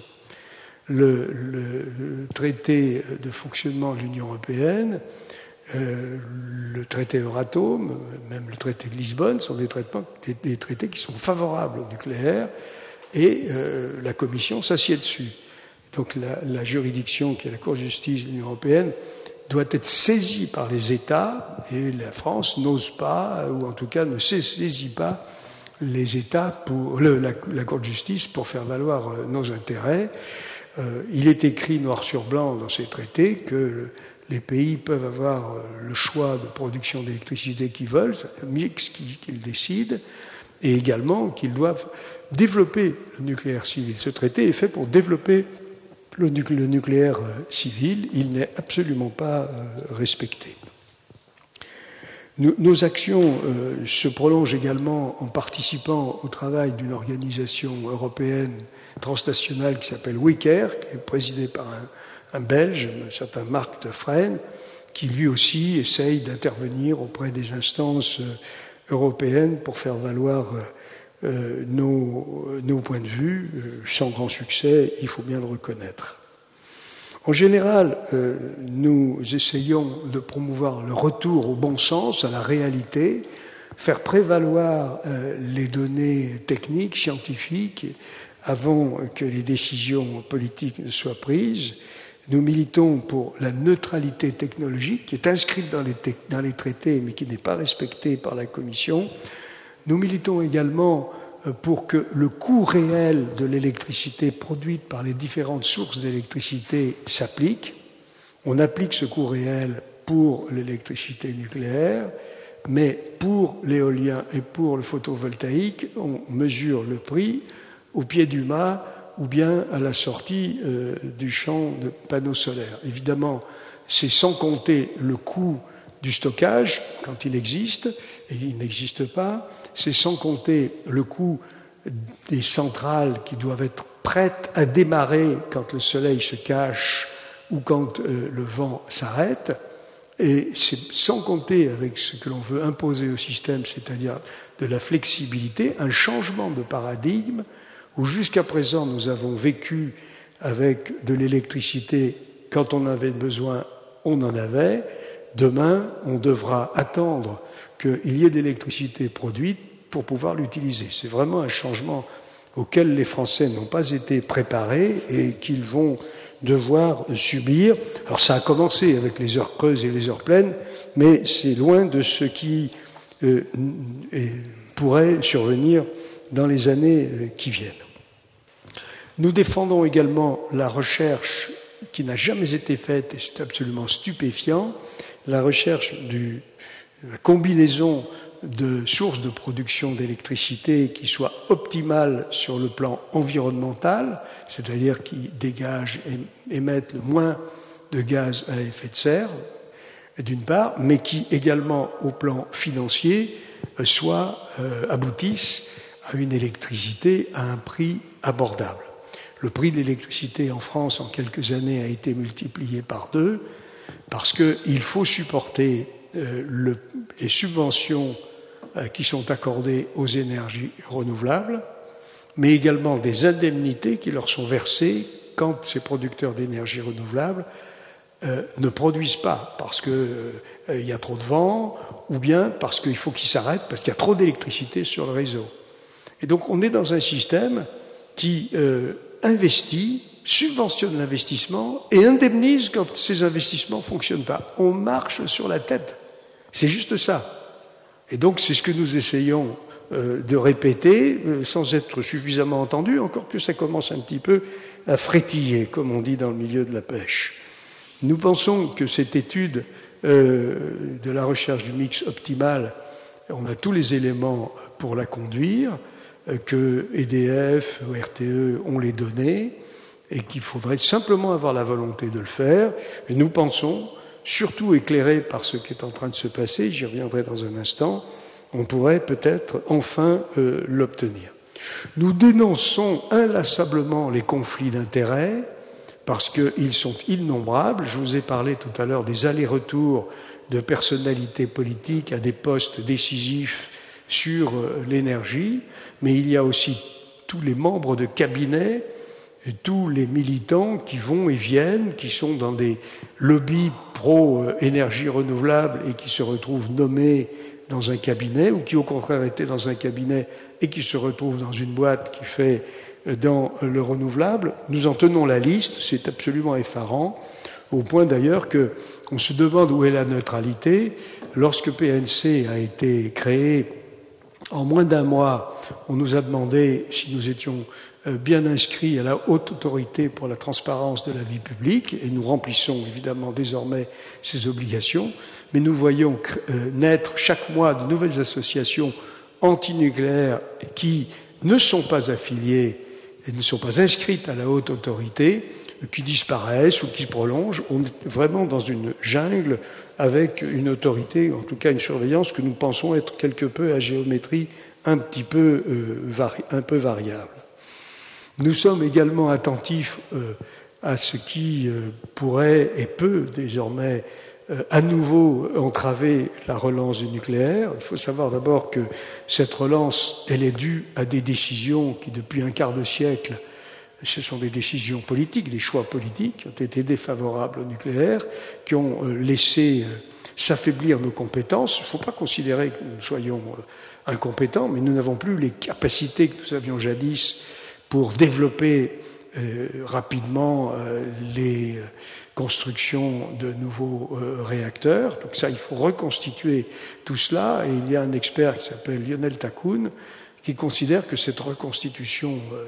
Speaker 1: Le, le, le traité de fonctionnement de l'Union européenne, euh, le traité Euratom, même le traité de Lisbonne, sont des, des, des traités qui sont favorables au nucléaire et euh, la Commission s'assied dessus. donc la, la juridiction qui est la Cour de justice de l'Union européenne, doit être saisie par les États, et la France n'ose pas, ou en tout cas ne saisit pas les États pour le, la, la Cour de justice pour faire valoir euh, nos intérêts. Euh, il est écrit noir sur blanc dans ces traités que les pays peuvent avoir le choix de production d'électricité qu'ils veulent, c'est un mix qu'ils décident, et également qu'ils doivent développer le nucléaire civil. Ce traité est fait pour développer le, nu le nucléaire civil. Il n'est absolument pas euh, respecté. Nous, nos actions euh, se prolongent également en participant au travail d'une organisation européenne transnationale qui s'appelle WICARE, qui est présidée par un un Belge, un certain Marc de Fresnes, qui lui aussi essaye d'intervenir auprès des instances européennes pour faire valoir euh, nos, nos points de vue, euh, sans grand succès, il faut bien le reconnaître. En général, euh, nous essayons de promouvoir le retour au bon sens, à la réalité, faire prévaloir euh, les données techniques, scientifiques, avant que les décisions politiques ne soient prises. Nous militons pour la neutralité technologique qui est inscrite dans les, dans les traités mais qui n'est pas respectée par la Commission. Nous militons également pour que le coût réel de l'électricité produite par les différentes sources d'électricité s'applique. On applique ce coût réel pour l'électricité nucléaire, mais pour l'éolien et pour le photovoltaïque, on mesure le prix au pied du mât ou bien à la sortie euh, du champ de panneaux solaires. Évidemment, c'est sans compter le coût du stockage, quand il existe, et il n'existe pas, c'est sans compter le coût des centrales qui doivent être prêtes à démarrer quand le soleil se cache ou quand euh, le vent s'arrête, et c'est sans compter avec ce que l'on veut imposer au système, c'est-à-dire de la flexibilité, un changement de paradigme où jusqu'à présent nous avons vécu avec de l'électricité, quand on avait besoin, on en avait. Demain, on devra attendre qu'il y ait de l'électricité produite pour pouvoir l'utiliser. C'est vraiment un changement auquel les Français n'ont pas été préparés et qu'ils vont devoir subir. Alors ça a commencé avec les heures creuses et les heures pleines, mais c'est loin de ce qui euh, pourrait survenir dans les années qui viennent. Nous défendons également la recherche qui n'a jamais été faite, et c'est absolument stupéfiant, la recherche de la combinaison de sources de production d'électricité qui soient optimales sur le plan environnemental, c'est-à-dire qui dégagent et émettent le moins de gaz à effet de serre, d'une part, mais qui également, au plan financier, soit euh, aboutissent à une électricité à un prix abordable. Le prix de l'électricité en France, en quelques années, a été multiplié par deux, parce qu'il faut supporter euh, le, les subventions euh, qui sont accordées aux énergies renouvelables, mais également des indemnités qui leur sont versées quand ces producteurs d'énergie renouvelable euh, ne produisent pas, parce qu'il euh, y a trop de vent, ou bien parce qu'il faut qu'ils s'arrêtent, parce qu'il y a trop d'électricité sur le réseau. Et donc on est dans un système qui euh, investit, subventionne l'investissement et indemnise quand ces investissements ne fonctionnent pas. On marche sur la tête. C'est juste ça. Et donc c'est ce que nous essayons euh, de répéter euh, sans être suffisamment entendu, encore que ça commence un petit peu à frétiller, comme on dit dans le milieu de la pêche. Nous pensons que cette étude euh, de la recherche du mix optimal, on a tous les éléments pour la conduire, que E D F, R T E ont les données et qu'il faudrait simplement avoir la volonté de le faire. Et nous pensons, surtout éclairés par ce qui est en train de se passer, j'y reviendrai dans un instant, on pourrait peut-être enfin euh, l'obtenir. Nous dénonçons inlassablement les conflits d'intérêts parce qu'ils sont innombrables. Je vous ai parlé tout à l'heure des allers-retours de personnalités politiques à des postes décisifs sur l'énergie, mais il y a aussi tous les membres de cabinet, et tous les militants qui vont et viennent, qui sont dans des lobbies pro-énergie renouvelable et qui se retrouvent nommés dans un cabinet, ou qui au contraire étaient dans un cabinet et qui se retrouvent dans une boîte qui fait dans le renouvelable. Nous en tenons la liste, c'est absolument effarant, au point d'ailleurs qu'on se demande où est la neutralité. Lorsque P N C a été créé, en moins d'un mois, on nous a demandé si nous étions bien inscrits à la haute autorité pour la transparence de la vie publique, et nous remplissons évidemment désormais ces obligations, mais nous voyons naître chaque mois de nouvelles associations antinucléaires qui ne sont pas affiliées et ne sont pas inscrites à la haute autorité, qui disparaissent ou qui se prolongent. On est vraiment dans une jungle avec une autorité, en tout cas une surveillance que nous pensons être quelque peu à géométrie un petit peu, euh, vari, un peu variable. Nous sommes également attentifs euh, à ce qui euh, pourrait et peut désormais euh, à nouveau entraver la relance du nucléaire. Il faut savoir d'abord que cette relance, elle est due à des décisions qui, depuis un quart de siècle, ce sont des décisions politiques, des choix politiques qui ont été défavorables au nucléaire, qui ont laissé s'affaiblir nos compétences. Il ne faut pas considérer que nous soyons incompétents, mais nous n'avons plus les capacités que nous avions jadis pour développer euh, rapidement euh, les constructions de nouveaux euh, réacteurs. Donc ça, il faut reconstituer tout cela. Et il y a un expert qui s'appelle Lionel Takoun qui considère que cette reconstitution euh,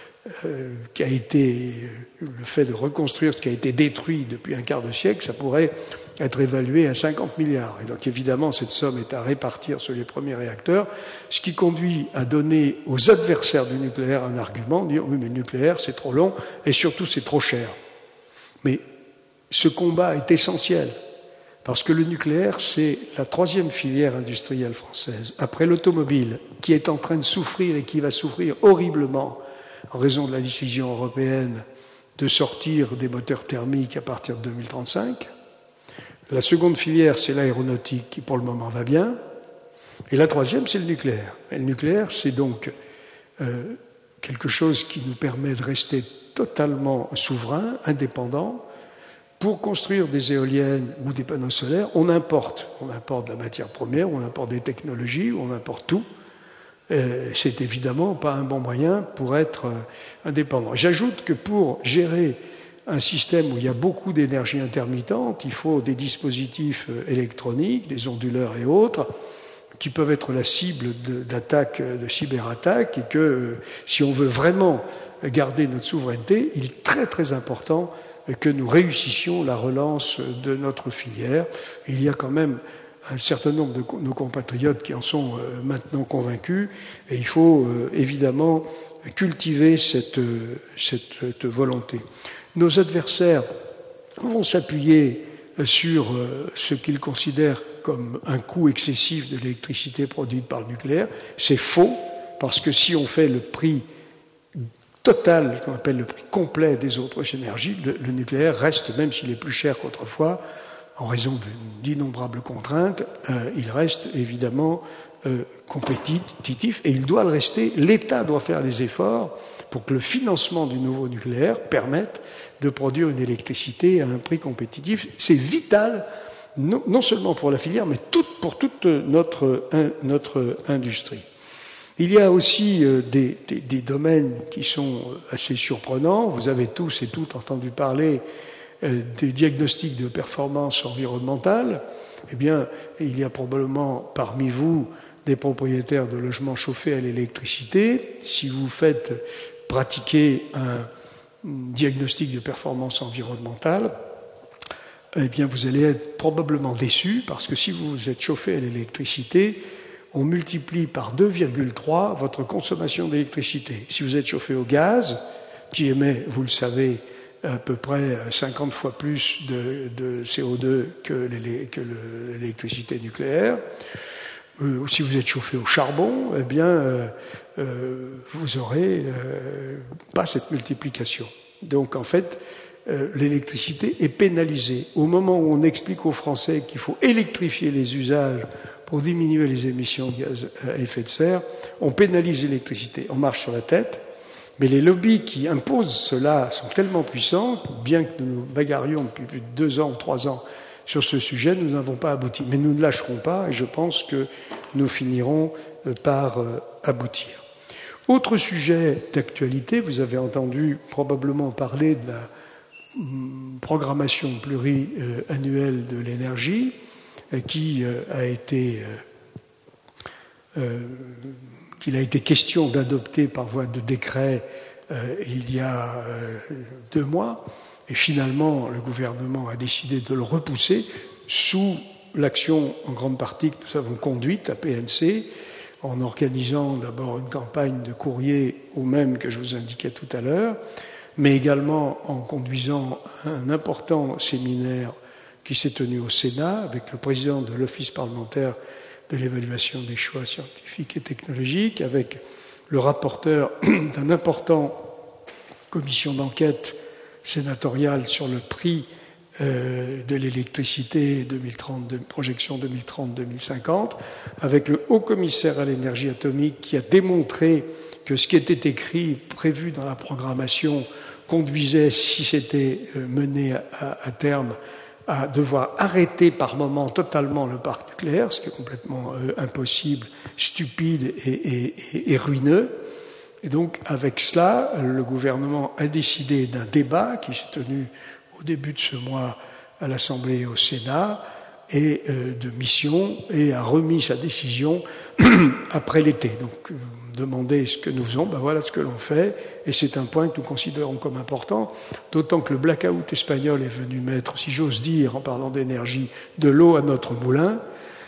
Speaker 1: Euh, qui a été le fait de reconstruire ce qui a été détruit depuis un quart de siècle, ça pourrait être évalué à cinquante milliards. Et donc évidemment, cette somme est à répartir sur les premiers réacteurs, ce qui conduit à donner aux adversaires du nucléaire un argument, dire oui, mais le nucléaire c'est trop long et surtout c'est trop cher. Mais ce combat est essentiel parce que le nucléaire c'est la troisième filière industrielle française après l'automobile, qui est en train de souffrir et qui va souffrir horriblement en raison de la décision européenne de sortir des moteurs thermiques à partir de deux mille trente-cinq. La seconde filière, c'est l'aéronautique, qui pour le moment va bien. Et la troisième, c'est le nucléaire. Et le nucléaire, c'est donc euh, quelque chose qui nous permet de rester totalement souverain, indépendant. Pour construire des éoliennes ou des panneaux solaires, on importe. On importe de la matière première, on importe des technologies, on importe tout. Euh, c'est évidemment pas un bon moyen pour être euh, indépendant. J'ajoute que pour gérer un système où il y a beaucoup d'énergie intermittente, il faut des dispositifs euh, électroniques, des onduleurs et autres, qui peuvent être la cible d'attaques, de, de cyberattaques, et que euh, si on veut vraiment garder notre souveraineté, il est très très important que nous réussissions la relance de notre filière. Il y a quand même un certain nombre de nos compatriotes qui en sont euh, maintenant convaincus, et il faut euh, évidemment cultiver cette, euh, cette, cette volonté. Nos adversaires vont s'appuyer sur euh, ce qu'ils considèrent comme un coût excessif de l'électricité produite par le nucléaire. C'est faux, parce que si on fait le prix total, ce qu'on appelle le prix complet des autres énergies, le, le nucléaire reste, même s'il est plus cher qu'autrefois, en raison d'innombrables contraintes, euh, il reste évidemment euh, compétitif, et il doit le rester. L'État doit faire les efforts pour que le financement du nouveau nucléaire permette de produire une électricité à un prix compétitif. C'est vital, non, non seulement pour la filière, mais tout, pour toute notre, un, notre industrie. Il y a aussi euh, des, des, des domaines qui sont assez surprenants. Vous avez tous et toutes entendu parler des diagnostics de performance environnementale. Eh bien, il y a probablement parmi vous des propriétaires de logements chauffés à l'électricité. Si vous faites pratiquer un diagnostic de performance environnementale, eh bien, vous allez être probablement déçus, parce que si vous êtes chauffé à l'électricité, on multiplie par deux virgule trois votre consommation d'électricité. Si vous êtes chauffé au gaz, qui émet, vous le savez, à peu près cinquante fois plus de, de C O deux que l'électricité nucléaire. Euh, si vous êtes chauffé au charbon, eh bien, euh, euh, vous n'aurez euh, pas cette multiplication. Donc, en fait, euh, l'électricité est pénalisée. Au moment où on explique aux Français qu'il faut électrifier les usages pour diminuer les émissions de gaz à effet de serre, on pénalise l'électricité. On marche sur la tête. Mais les lobbies qui imposent cela sont tellement puissants, bien que nous nous bagarrions depuis plus de deux ans ou trois ans sur ce sujet, nous n'avons pas abouti. Mais nous ne lâcherons pas, et je pense que nous finirons par aboutir. Autre sujet d'actualité, vous avez entendu probablement parler de la programmation pluriannuelle de l'énergie qui a été, euh, qu'il a été question d'adopter par voie de décret euh, il y a euh, deux mois. Et finalement, le gouvernement a décidé de le repousser sous l'action en grande partie que nous avons conduite à P N C, en organisant d'abord une campagne de courrier au même que je vous indiquais tout à l'heure, mais également en conduisant un important séminaire qui s'est tenu au Sénat avec le président de l'Office parlementaire de l'évaluation des choix scientifiques et technologiques, avec le rapporteur d'un important commission d'enquête sénatoriale sur le prix euh, de l'électricité deux mille trente, de, projection deux mille trente deux mille cinquante, avec le haut-commissaire à l'énergie atomique qui a démontré que ce qui était écrit, prévu dans la programmation, conduisait, si c'était mené à, à terme, à devoir arrêter par moment totalement le parc nucléaire, ce qui est complètement euh, impossible, stupide et, et, et ruineux. Et donc, avec cela, le gouvernement a décidé d'un débat qui s'est tenu au début de ce mois à l'Assemblée et au Sénat, et euh, de mission, et a remis sa décision après l'été. Donc, euh, demander ce que nous faisons, ben voilà ce que l'on fait, et c'est un point que nous considérons comme important, d'autant que le blackout espagnol est venu mettre, si j'ose dire, en parlant d'énergie, de l'eau à notre moulin,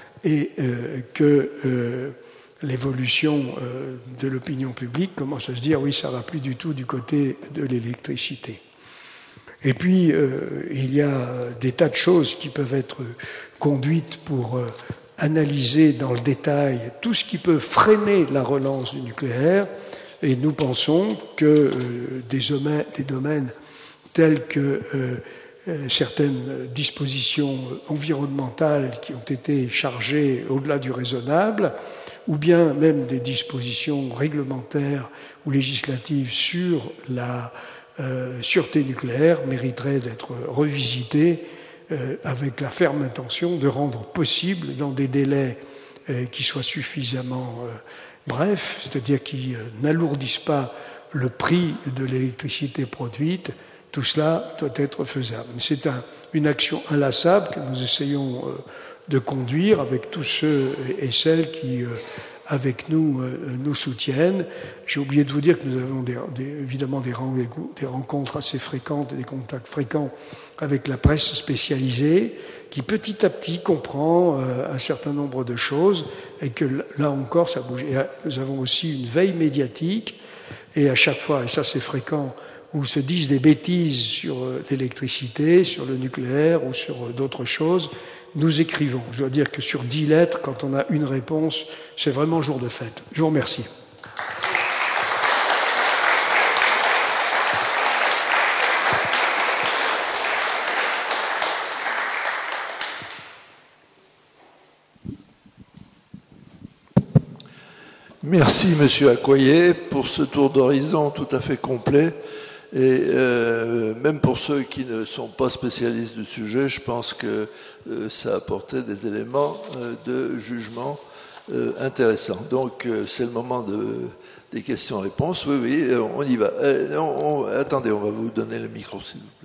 Speaker 1: et euh, que euh, l'évolution euh, de l'opinion publique commence à se dire, oui, ça ne va plus du tout du côté de l'électricité. Et puis, euh, il y a des tas de choses qui peuvent être conduites pour euh, analyser dans le détail tout ce qui peut freiner la relance du nucléaire, et nous pensons que euh, des, domaines, des domaines tels que euh, certaines dispositions environnementales qui ont été chargées au-delà du raisonnable, ou bien même des dispositions réglementaires ou législatives sur la euh, sûreté nucléaire mériteraient d'être revisitées euh, avec la ferme intention de rendre possible, dans des délais euh, qui soient suffisamment euh, brefs, c'est-à-dire qui euh, n'alourdissent pas le prix de l'électricité produite, tout cela doit être faisable. C'est un, une action inlassable que nous essayons euh, de conduire avec tous ceux et celles qui, euh, avec nous, euh, nous soutiennent. J'ai oublié de vous dire que nous avons des, des, évidemment des, des rencontres assez fréquentes et des contacts fréquents avec la presse spécialisée qui petit à petit comprend euh, un certain nombre de choses et que là encore ça bouge. Et nous avons aussi une veille médiatique et à chaque fois, et ça c'est fréquent, où se disent des bêtises sur l'électricité, sur le nucléaire ou sur d'autres choses, nous écrivons. Je dois dire que sur dix lettres, quand on a une réponse, c'est vraiment jour de fête. Je vous remercie.
Speaker 2: Merci, Monsieur Accoyer, pour ce tour d'horizon tout à fait complet. Et euh, même pour ceux qui ne sont pas spécialistes du sujet, je pense que euh, ça apportait des éléments euh, de jugement euh, intéressants. Donc, euh, c'est le moment de, des questions-réponses. Oui, oui, on y va. Euh, on, on, attendez, on va vous donner le micro, s'il vous plaît.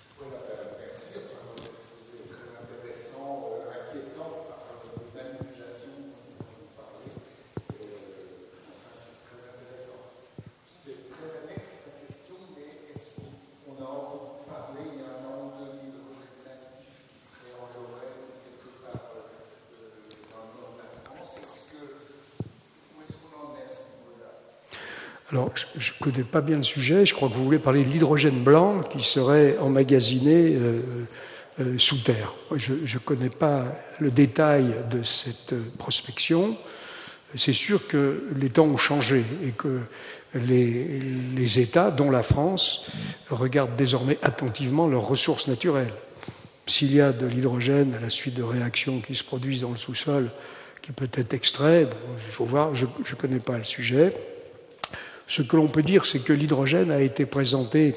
Speaker 1: Alors, je ne connais pas bien le sujet, je crois que vous voulez parler de l'hydrogène blanc qui serait emmagasiné euh, euh, sous terre. Je ne connais pas le détail de cette prospection. C'est sûr que les temps ont changé et que les, les États, dont la France, regardent désormais attentivement leurs ressources naturelles. S'il y a de l'hydrogène à la suite de réactions qui se produisent dans le sous-sol, qui peut être extrait, bon, il faut voir, je ne connais pas le sujet. Ce que l'on peut dire, c'est que l'hydrogène a été présenté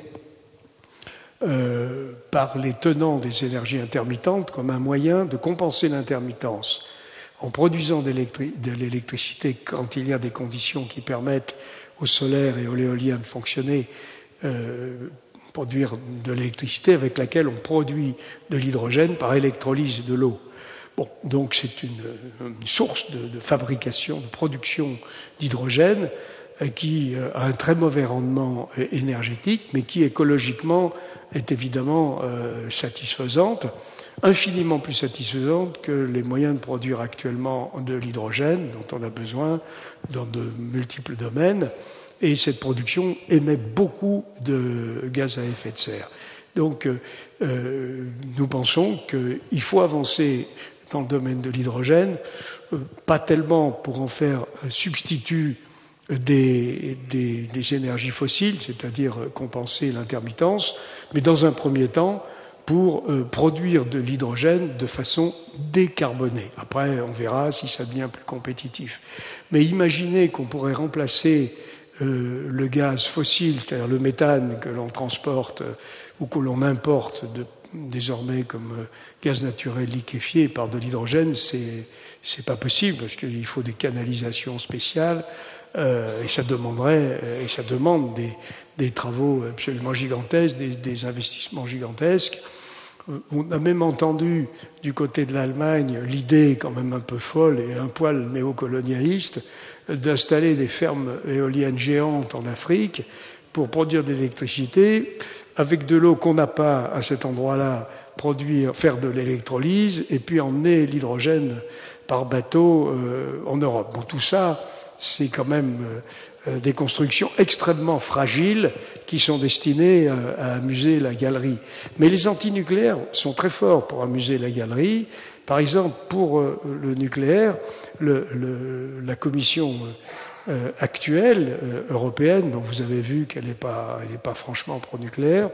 Speaker 1: euh, par les tenants des énergies intermittentes comme un moyen de compenser l'intermittence en produisant de l'électricité quand il y a des conditions qui permettent au solaire et à l'éolien de fonctionner, euh, produire de l'électricité avec laquelle on produit de l'hydrogène par électrolyse de l'eau. Bon, donc c'est une, une source de, de fabrication, de production d'hydrogène euh, qui euh, a un très mauvais rendement euh, énergétique, mais qui écologiquement est évidemment euh, satisfaisante, infiniment plus satisfaisante que les moyens de produire actuellement de l'hydrogène dont on a besoin dans de multiples domaines. Et cette production émet beaucoup de gaz à effet de serre. Donc, euh, nous pensons qu'il faut avancer dans le domaine de l'hydrogène, euh, pas tellement pour en faire un substitut des, des, des énergies fossiles, c'est-à-dire compenser l'intermittence, mais dans un premier temps, pour euh, produire de l'hydrogène de façon décarbonée. Après, on verra si ça devient plus compétitif. Mais imaginez qu'on pourrait remplacer Euh, le gaz fossile, c'est-à-dire le méthane que l'on transporte euh, ou que l'on importe de, désormais comme euh, gaz naturel liquéfié par de l'hydrogène, c'est c'est pas possible parce qu'il faut des canalisations spéciales euh, et ça demanderait et ça demande des, des travaux absolument gigantesques, des, des investissements gigantesques. On a même entendu du côté de l'Allemagne l'idée quand même un peu folle et un poil néocolonialiste d'installer des fermes éoliennes géantes en Afrique pour produire de l'électricité avec de l'eau qu'on n'a pas à cet endroit-là, produire, faire de l'électrolyse et puis emmener l'hydrogène par bateau euh, en Europe. Bon, tout ça, c'est quand même euh, des constructions extrêmement fragiles qui sont destinées à, à amuser la galerie. Mais les antinucléaires sont très forts pour amuser la galerie. Par exemple, pour euh, le nucléaire, le, le, la commission euh, actuelle euh, européenne, dont vous avez vu qu'elle n'est pas, elle n'est pas franchement pro-nucléaire,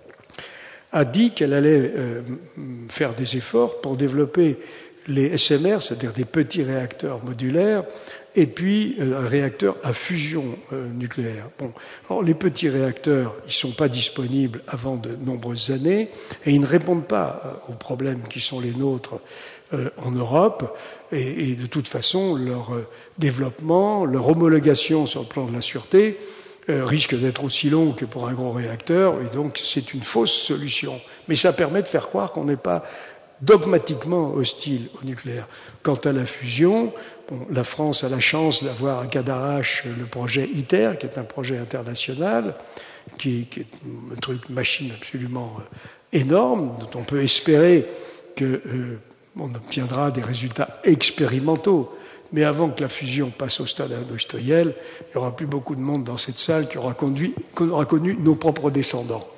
Speaker 1: a dit qu'elle allait euh, faire des efforts pour développer les S M R, c'est-à-dire des petits réacteurs modulaires, et puis euh, un réacteur à fusion euh, nucléaire. Bon, alors les petits réacteurs, ils ne sont pas disponibles avant de nombreuses années, et ils ne répondent pas euh, aux problèmes qui sont les nôtres euh, en Europe, et, et de toute façon, leur euh, développement, leur homologation sur le plan de la sûreté euh, risque d'être aussi long que pour un gros réacteur, et donc c'est une fausse solution. Mais ça permet de faire croire qu'on n'est pas dogmatiquement hostile au nucléaire. Quant à la fusion, bon, la France a la chance d'avoir à Cadarache le projet ITER, qui est un projet international, qui, qui est un truc, machine absolument énorme, dont on peut espérer qu'on euh, obtiendra des résultats expérimentaux. Mais avant que la fusion passe au stade industriel, il n'y aura plus beaucoup de monde dans cette salle qui aura, conduit, qui aura connu nos propres descendants.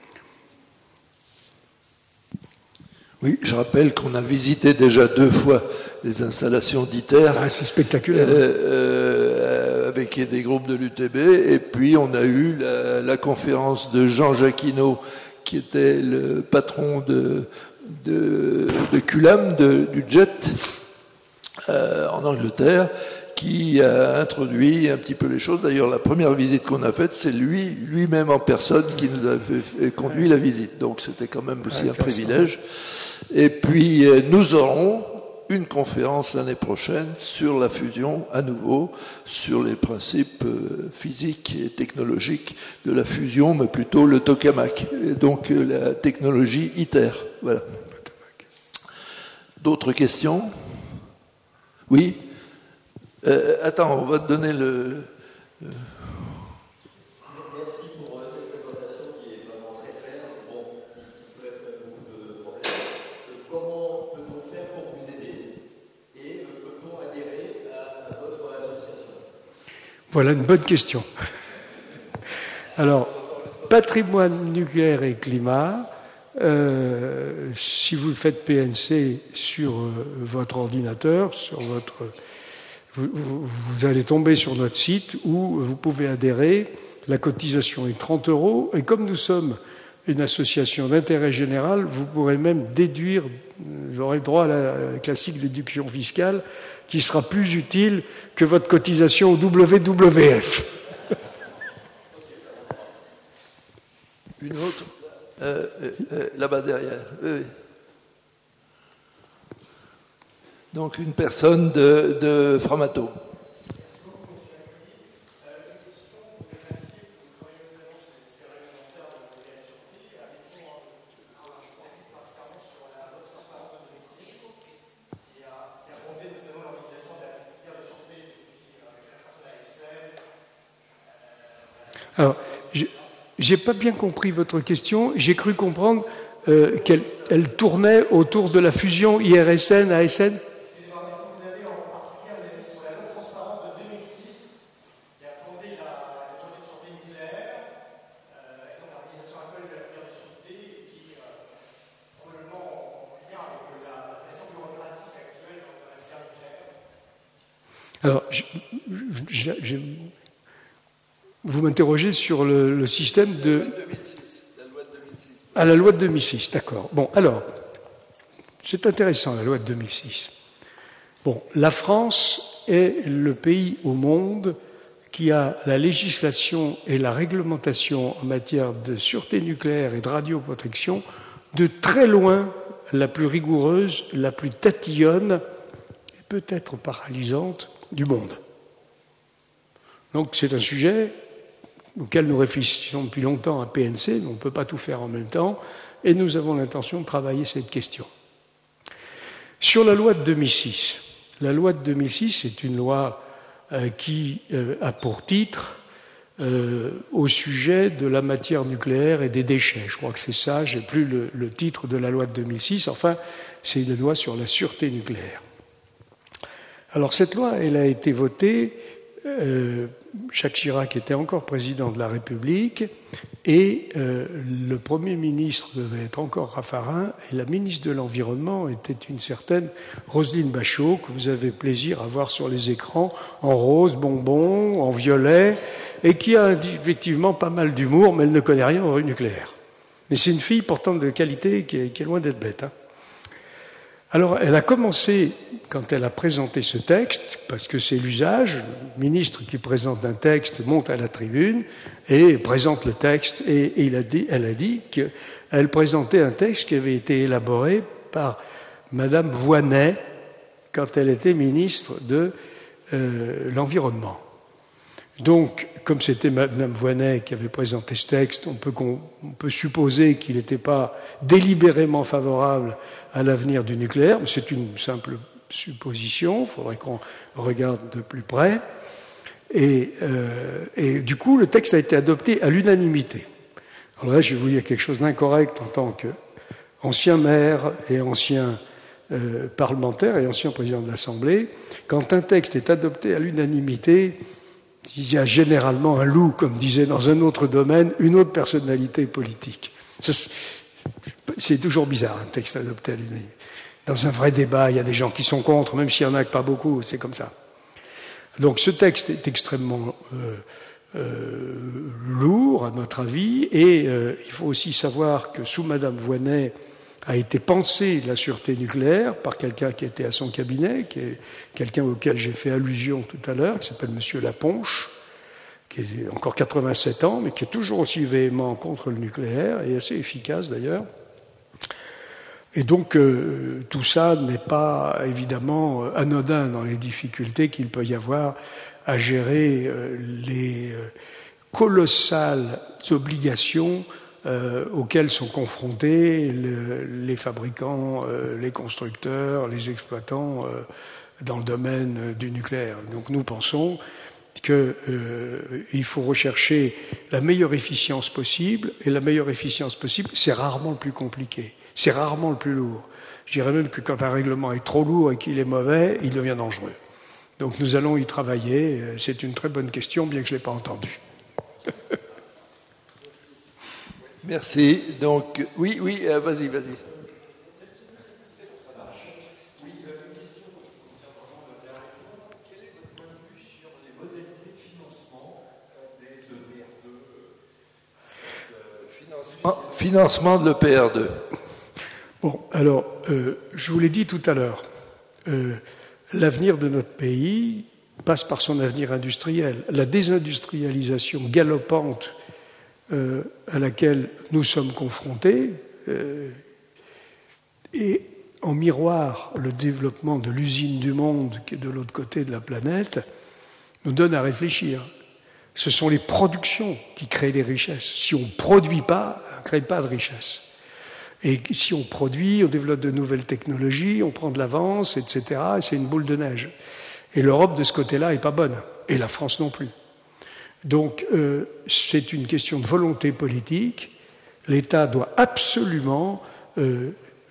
Speaker 2: Oui, je rappelle qu'on a visité déjà deux fois les installations d'ITER.
Speaker 1: Ah, c'est spectaculaire.
Speaker 2: Euh, euh, avec des groupes de l'U T B. Et puis on a eu la, la conférence de Jean Jacquinot, qui était le patron de, de, de Culam, de, du jet, euh, en Angleterre, qui a introduit un petit peu les choses. D'ailleurs, la première visite qu'on a faite, c'est lui, lui-même en personne, qui nous a fait, conduit la visite. Donc c'était quand même aussi un privilège. Et puis, nous aurons une conférence l'année prochaine sur la fusion, à nouveau, sur les principes physiques et technologiques de la fusion, mais plutôt le tokamak, et donc la technologie ITER. Voilà. D'autres questions? Oui? euh, Attends, on va te donner le... le...
Speaker 1: Voilà une bonne question. Alors, patrimoine nucléaire et climat, euh, si vous faites P N C sur euh, votre ordinateur, sur votre, vous, vous, vous allez tomber sur notre site où vous pouvez adhérer. La cotisation est trente euros. Et comme nous sommes une association d'intérêt général, vous pourrez même déduire, vous aurez droit à la classique déduction fiscale, qui sera plus utile que votre cotisation au W W F.
Speaker 2: Une autre, euh, euh, là-bas derrière. Oui. Donc une personne de, de Framato.
Speaker 1: Alors, je n'ai pas bien compris votre question. J'ai cru comprendre euh, qu'elle elle tournait autour de la fusion I R S N A S N. Alors, je, je, je, vous m'interrogez sur le, le système de...
Speaker 2: La loi de deux mille six. La loi de deux mille six.
Speaker 1: Ah, la loi de deux mille six, d'accord. Bon, alors, c'est intéressant, la loi de deux mille six. Bon, la France est le pays au monde qui a la législation et la réglementation en matière de sûreté nucléaire et de radioprotection de très loin la plus rigoureuse, la plus tatillonne et peut-être paralysante du monde. Donc c'est un sujet auquel nous réfléchissons depuis longtemps à P N C, mais on ne peut pas tout faire en même temps, et nous avons l'intention de travailler cette question. Sur la loi de deux mille six, la loi de deux mille six est une loi euh, qui euh, a pour titre euh, au sujet de la matière nucléaire et des déchets. Je crois que c'est ça, j'ai plus le, le titre de la loi de deux mille six, enfin c'est une loi sur la sûreté nucléaire. Alors cette loi, elle a été votée, euh, Jacques Chirac était encore président de la République, et euh, le Premier ministre devait être encore Raffarin, et la ministre de l'Environnement était une certaine Roselyne Bachot, que vous avez plaisir à voir sur les écrans, en rose, bonbon, en violet, et qui a effectivement pas mal d'humour, mais elle ne connaît rien au nucléaire. Mais c'est une fille pourtant de qualité qui est, qui est loin d'être bête, hein. Alors, elle a commencé, quand elle a présenté ce texte, parce que c'est l'usage, le ministre qui présente un texte monte à la tribune et présente le texte, et, et il a dit, elle a dit qu'elle présentait un texte qui avait été élaboré par Madame Voynet quand elle était ministre de euh, l'Environnement. Donc, comme c'était Madame Voynet qui avait présenté ce texte, on peut, on peut supposer qu'il n'était pas délibérément favorable à l'avenir du nucléaire, mais c'est une simple supposition, il faudrait qu'on regarde de plus près. Et, euh, et du coup, le texte a été adopté à l'unanimité. Alors là, je vais vous dire quelque chose d'incorrect en tant qu'ancien maire et ancien euh, parlementaire et ancien président de l'Assemblée. Quand un texte est adopté à l'unanimité, il y a généralement un loup, comme disait dans un autre domaine, une autre personnalité politique. Ça, c'est toujours bizarre, un texte adopté à l'unanimité. Dans un vrai débat, il y a des gens qui sont contre, même s'il n'y en a que pas beaucoup, c'est comme ça. Donc ce texte est extrêmement euh, euh, lourd, à notre avis, et euh, il faut aussi savoir que sous Madame Voynet a été pensée la sûreté nucléaire par quelqu'un qui était à son cabinet, qui est quelqu'un auquel j'ai fait allusion tout à l'heure, qui s'appelle Monsieur Laponche, qui a encore quatre-vingt-sept ans, mais qui est toujours aussi véhément contre le nucléaire, et assez efficace d'ailleurs. Et donc, euh, tout ça n'est pas, évidemment, anodin dans les difficultés qu'il peut y avoir à gérer euh, les euh, colossales obligations euh, auxquelles sont confrontés le, les fabricants, euh, les constructeurs, les exploitants euh, dans le domaine du nucléaire. Donc, nous pensons qu'il euh, faut rechercher la meilleure efficience possible, et la meilleure efficience possible, c'est rarement le plus compliqué. C'est rarement le plus lourd. Je dirais même que quand un règlement est trop lourd et qu'il est mauvais, il devient dangereux. Donc nous allons y travailler. C'est une très bonne question, bien que je ne l'ai pas entendue.
Speaker 2: Merci. Donc, oui, oui, euh, vas-y, vas-y. Financement de l'E P R deux.
Speaker 1: Bon, alors, euh, je vous l'ai dit tout à l'heure, euh, l'avenir de notre pays passe par son avenir industriel. La désindustrialisation galopante euh, à laquelle nous sommes confrontés, euh, et en miroir, le développement de l'usine du monde, qui est de l'autre côté de la planète, nous donne à réfléchir. Ce sont les productions qui créent les richesses. Si on ne produit pas, on ne crée pas de richesse. Et si on produit, on développe de nouvelles technologies, on prend de l'avance, et cetera. Et c'est une boule de neige. Et l'Europe, de ce côté-là, n'est pas bonne. Et la France non plus. Donc, euh, c'est une question de volonté politique. L'État doit absolument euh,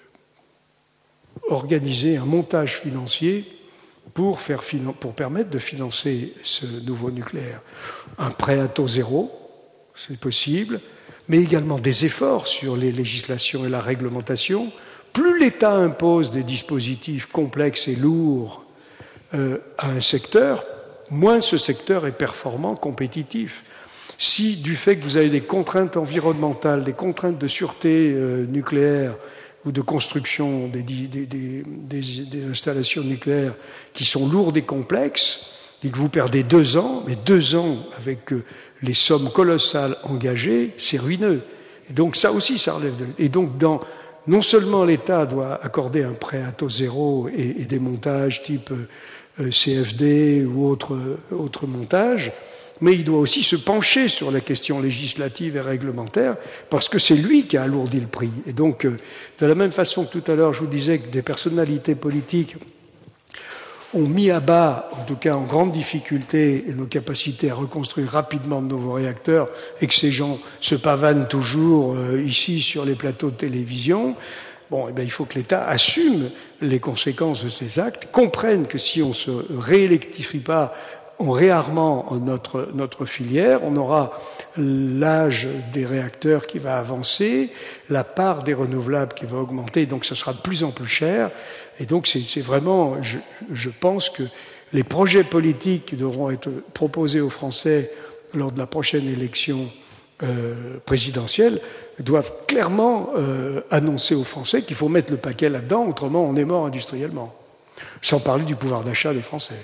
Speaker 1: organiser un montage financier pour, faire, pour permettre de financer ce nouveau nucléaire. Un prêt à taux zéro, c'est possible, mais également des efforts sur les législations et la réglementation. Plus l'État impose des dispositifs complexes et lourds euh, à un secteur, moins ce secteur est performant, compétitif. Si, du fait que vous avez des contraintes environnementales, des contraintes de sûreté euh, nucléaire ou de construction des, des, des, des, des installations nucléaires qui sont lourdes et complexes, et que vous perdez deux ans, mais deux ans avec euh, les sommes colossales engagées, c'est ruineux. Et donc ça aussi, ça relève de... Et donc, dans, non seulement l'État doit accorder un prêt à taux zéro et, et des montages type euh, C F D ou autre, autre montage, mais il doit aussi se pencher sur la question législative et réglementaire, parce que c'est lui qui a alourdi le prix. Et donc, euh, de la même façon que tout à l'heure, je vous disais que des personnalités politiques ont mis à bas, en tout cas en grande difficulté, nos capacités à reconstruire rapidement de nouveaux réacteurs, et que ces gens se pavanent toujours euh, ici sur les plateaux de télévision, bon, eh bien, il faut que l'État assume les conséquences de ces actes, comprenne que si on ne se réélectrifie pas, on réarme notre, notre filière, on aura l'âge des réacteurs qui va avancer, la part des renouvelables qui va augmenter, donc ça sera de plus en plus cher. Et donc c'est, c'est vraiment, je, je pense que les projets politiques qui devront être proposés aux Français lors de la prochaine élection euh, présidentielle doivent clairement euh, annoncer aux Français qu'il faut mettre le paquet là-dedans, autrement on est mort industriellement. Sans parler du pouvoir d'achat des Français.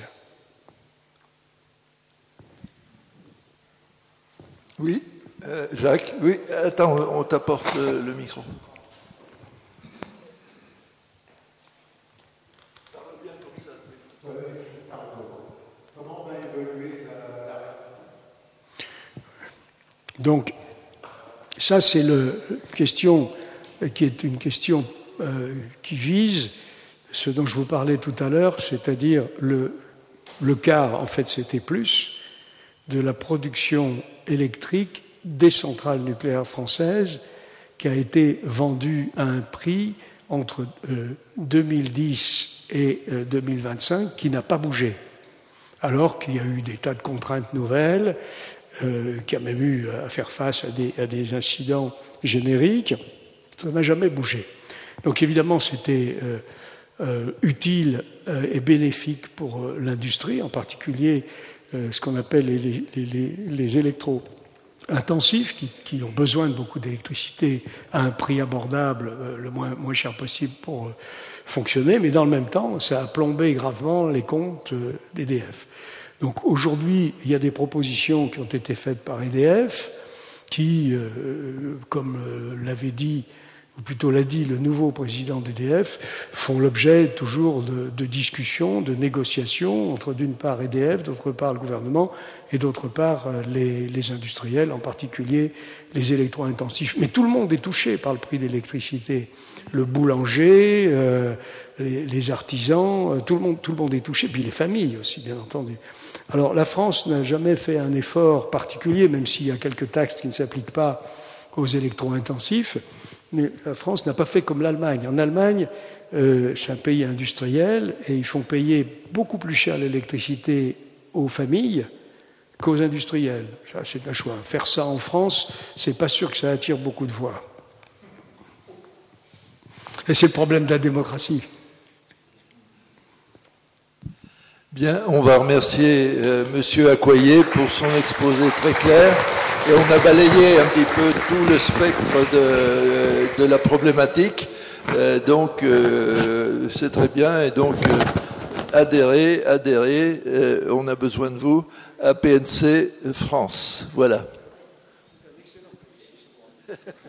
Speaker 2: Oui, euh, Jacques, oui, attends, on t'apporte euh, le micro.
Speaker 1: Donc, ça c'est la question qui est une question euh, qui vise ce dont je vous parlais tout à l'heure, c'est-à-dire le, le quart, en fait c'était plus, de la production électrique des centrales nucléaires françaises qui a été vendue à un prix entre euh, deux mille dix et euh, deux mille vingt-cinq qui n'a pas bougé, alors qu'il y a eu des tas de contraintes nouvelles, euh, qui a même eu à faire face à des, à des incidents génériques, ça n'a jamais bougé. Donc évidemment c'était euh, euh, utile euh, et bénéfique pour euh, l'industrie, en particulier euh, ce qu'on appelle les, les, les, les électro-intensifs, qui, qui ont besoin de beaucoup d'électricité à un prix abordable, euh, le moins, moins cher possible pour euh, fonctionner, mais dans le même temps, ça a plombé gravement les comptes euh, d'E D F. Donc aujourd'hui, il y a des propositions qui ont été faites par E D F, qui, euh, comme euh, l'avait dit, ou plutôt l'a dit le nouveau président d'E D F, font l'objet toujours de, de discussions, de négociations entre d'une part E D F, d'autre part le gouvernement, et d'autre part les, les industriels, en particulier les électro-intensifs. Mais tout le monde est touché par le prix d'électricité. Le boulanger, euh, les, les artisans, euh, tout le monde, tout le monde est touché, puis les familles aussi, bien entendu. Alors la France n'a jamais fait un effort particulier, même s'il y a quelques taxes qui ne s'appliquent pas aux électro-intensifs. Mais la France n'a pas fait comme l'Allemagne. En Allemagne, euh, c'est un pays industriel et ils font payer beaucoup plus cher l'électricité aux familles qu'aux industriels. Ça, c'est un choix. Faire ça en France, c'est pas sûr que ça attire beaucoup de voix. Et c'est le problème de la démocratie.
Speaker 2: Bien, on va remercier euh, Monsieur Accoyer pour son exposé très clair. Et on a balayé un petit peu tout le spectre de, de la problématique. Euh, donc, euh, c'est très bien. Et donc, euh, adhérez, adhérez. Euh, on a besoin de vous à P N C France. Voilà.